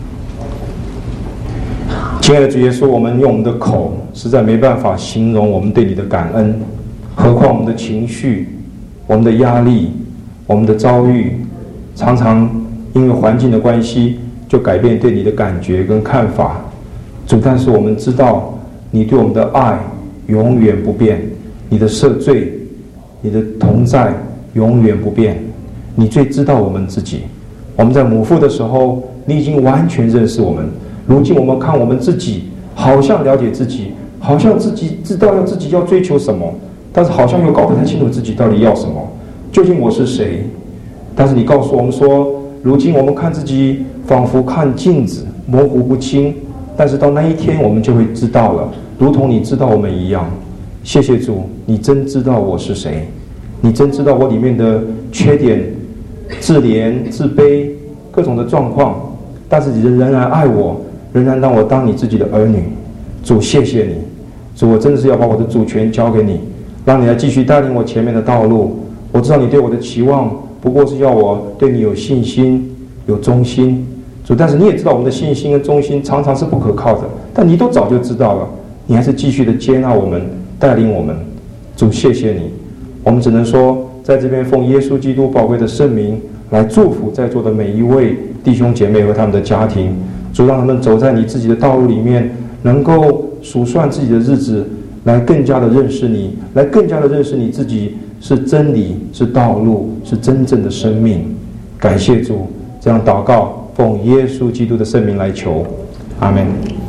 亲爱的主耶稣，我们用我们的口实在没办法形容我们对你的感恩，何况我们的情绪、我们的压力、我们的遭遇，常常因为环境的关系就改变对你的感觉跟看法。主，但是我们知道你对我们的爱永远不变，你的赦罪、你的同在永远不变。你最知道我们自己。我们在母腹的时候，你已经完全认识我们。如今我们看我们自己，好像了解自己，好像自己知道要自己要追求什么，但是好像又搞不太清楚自己到底要什么。究竟我是谁？但是你告诉我们说，如今我们看自己仿佛看镜子，模糊不清。但是到那一天，我们就会知道了，如同你知道我们一样。谢谢主，你真知道我是谁，你真知道我里面的缺点、自怜、自卑、各种的状况，但是你仍然爱我，仍然让我当你自己的儿女。主，谢谢你。主，我真的是要把我的主权交给你，让你来继续带领我前面的道路。我知道你对我的期望不过是要我对你有信心、有忠心。主，但是你也知道我们的信心跟忠心常常是不可靠的，但你都早就知道了，你还是继续的接纳我们，带领我们。主，谢谢你。我们只能说，在这边奉耶稣基督宝贵的圣名来祝福在座的每一位弟兄姐妹和他们的家庭。主，让他们走在你自己的道路里面，能够数算自己的日子，来更加的认识你，来更加的认识你自己是真理，是道路，是真正的生命。感谢主，这样祷告，奉耶稣基督的圣名来求，阿们。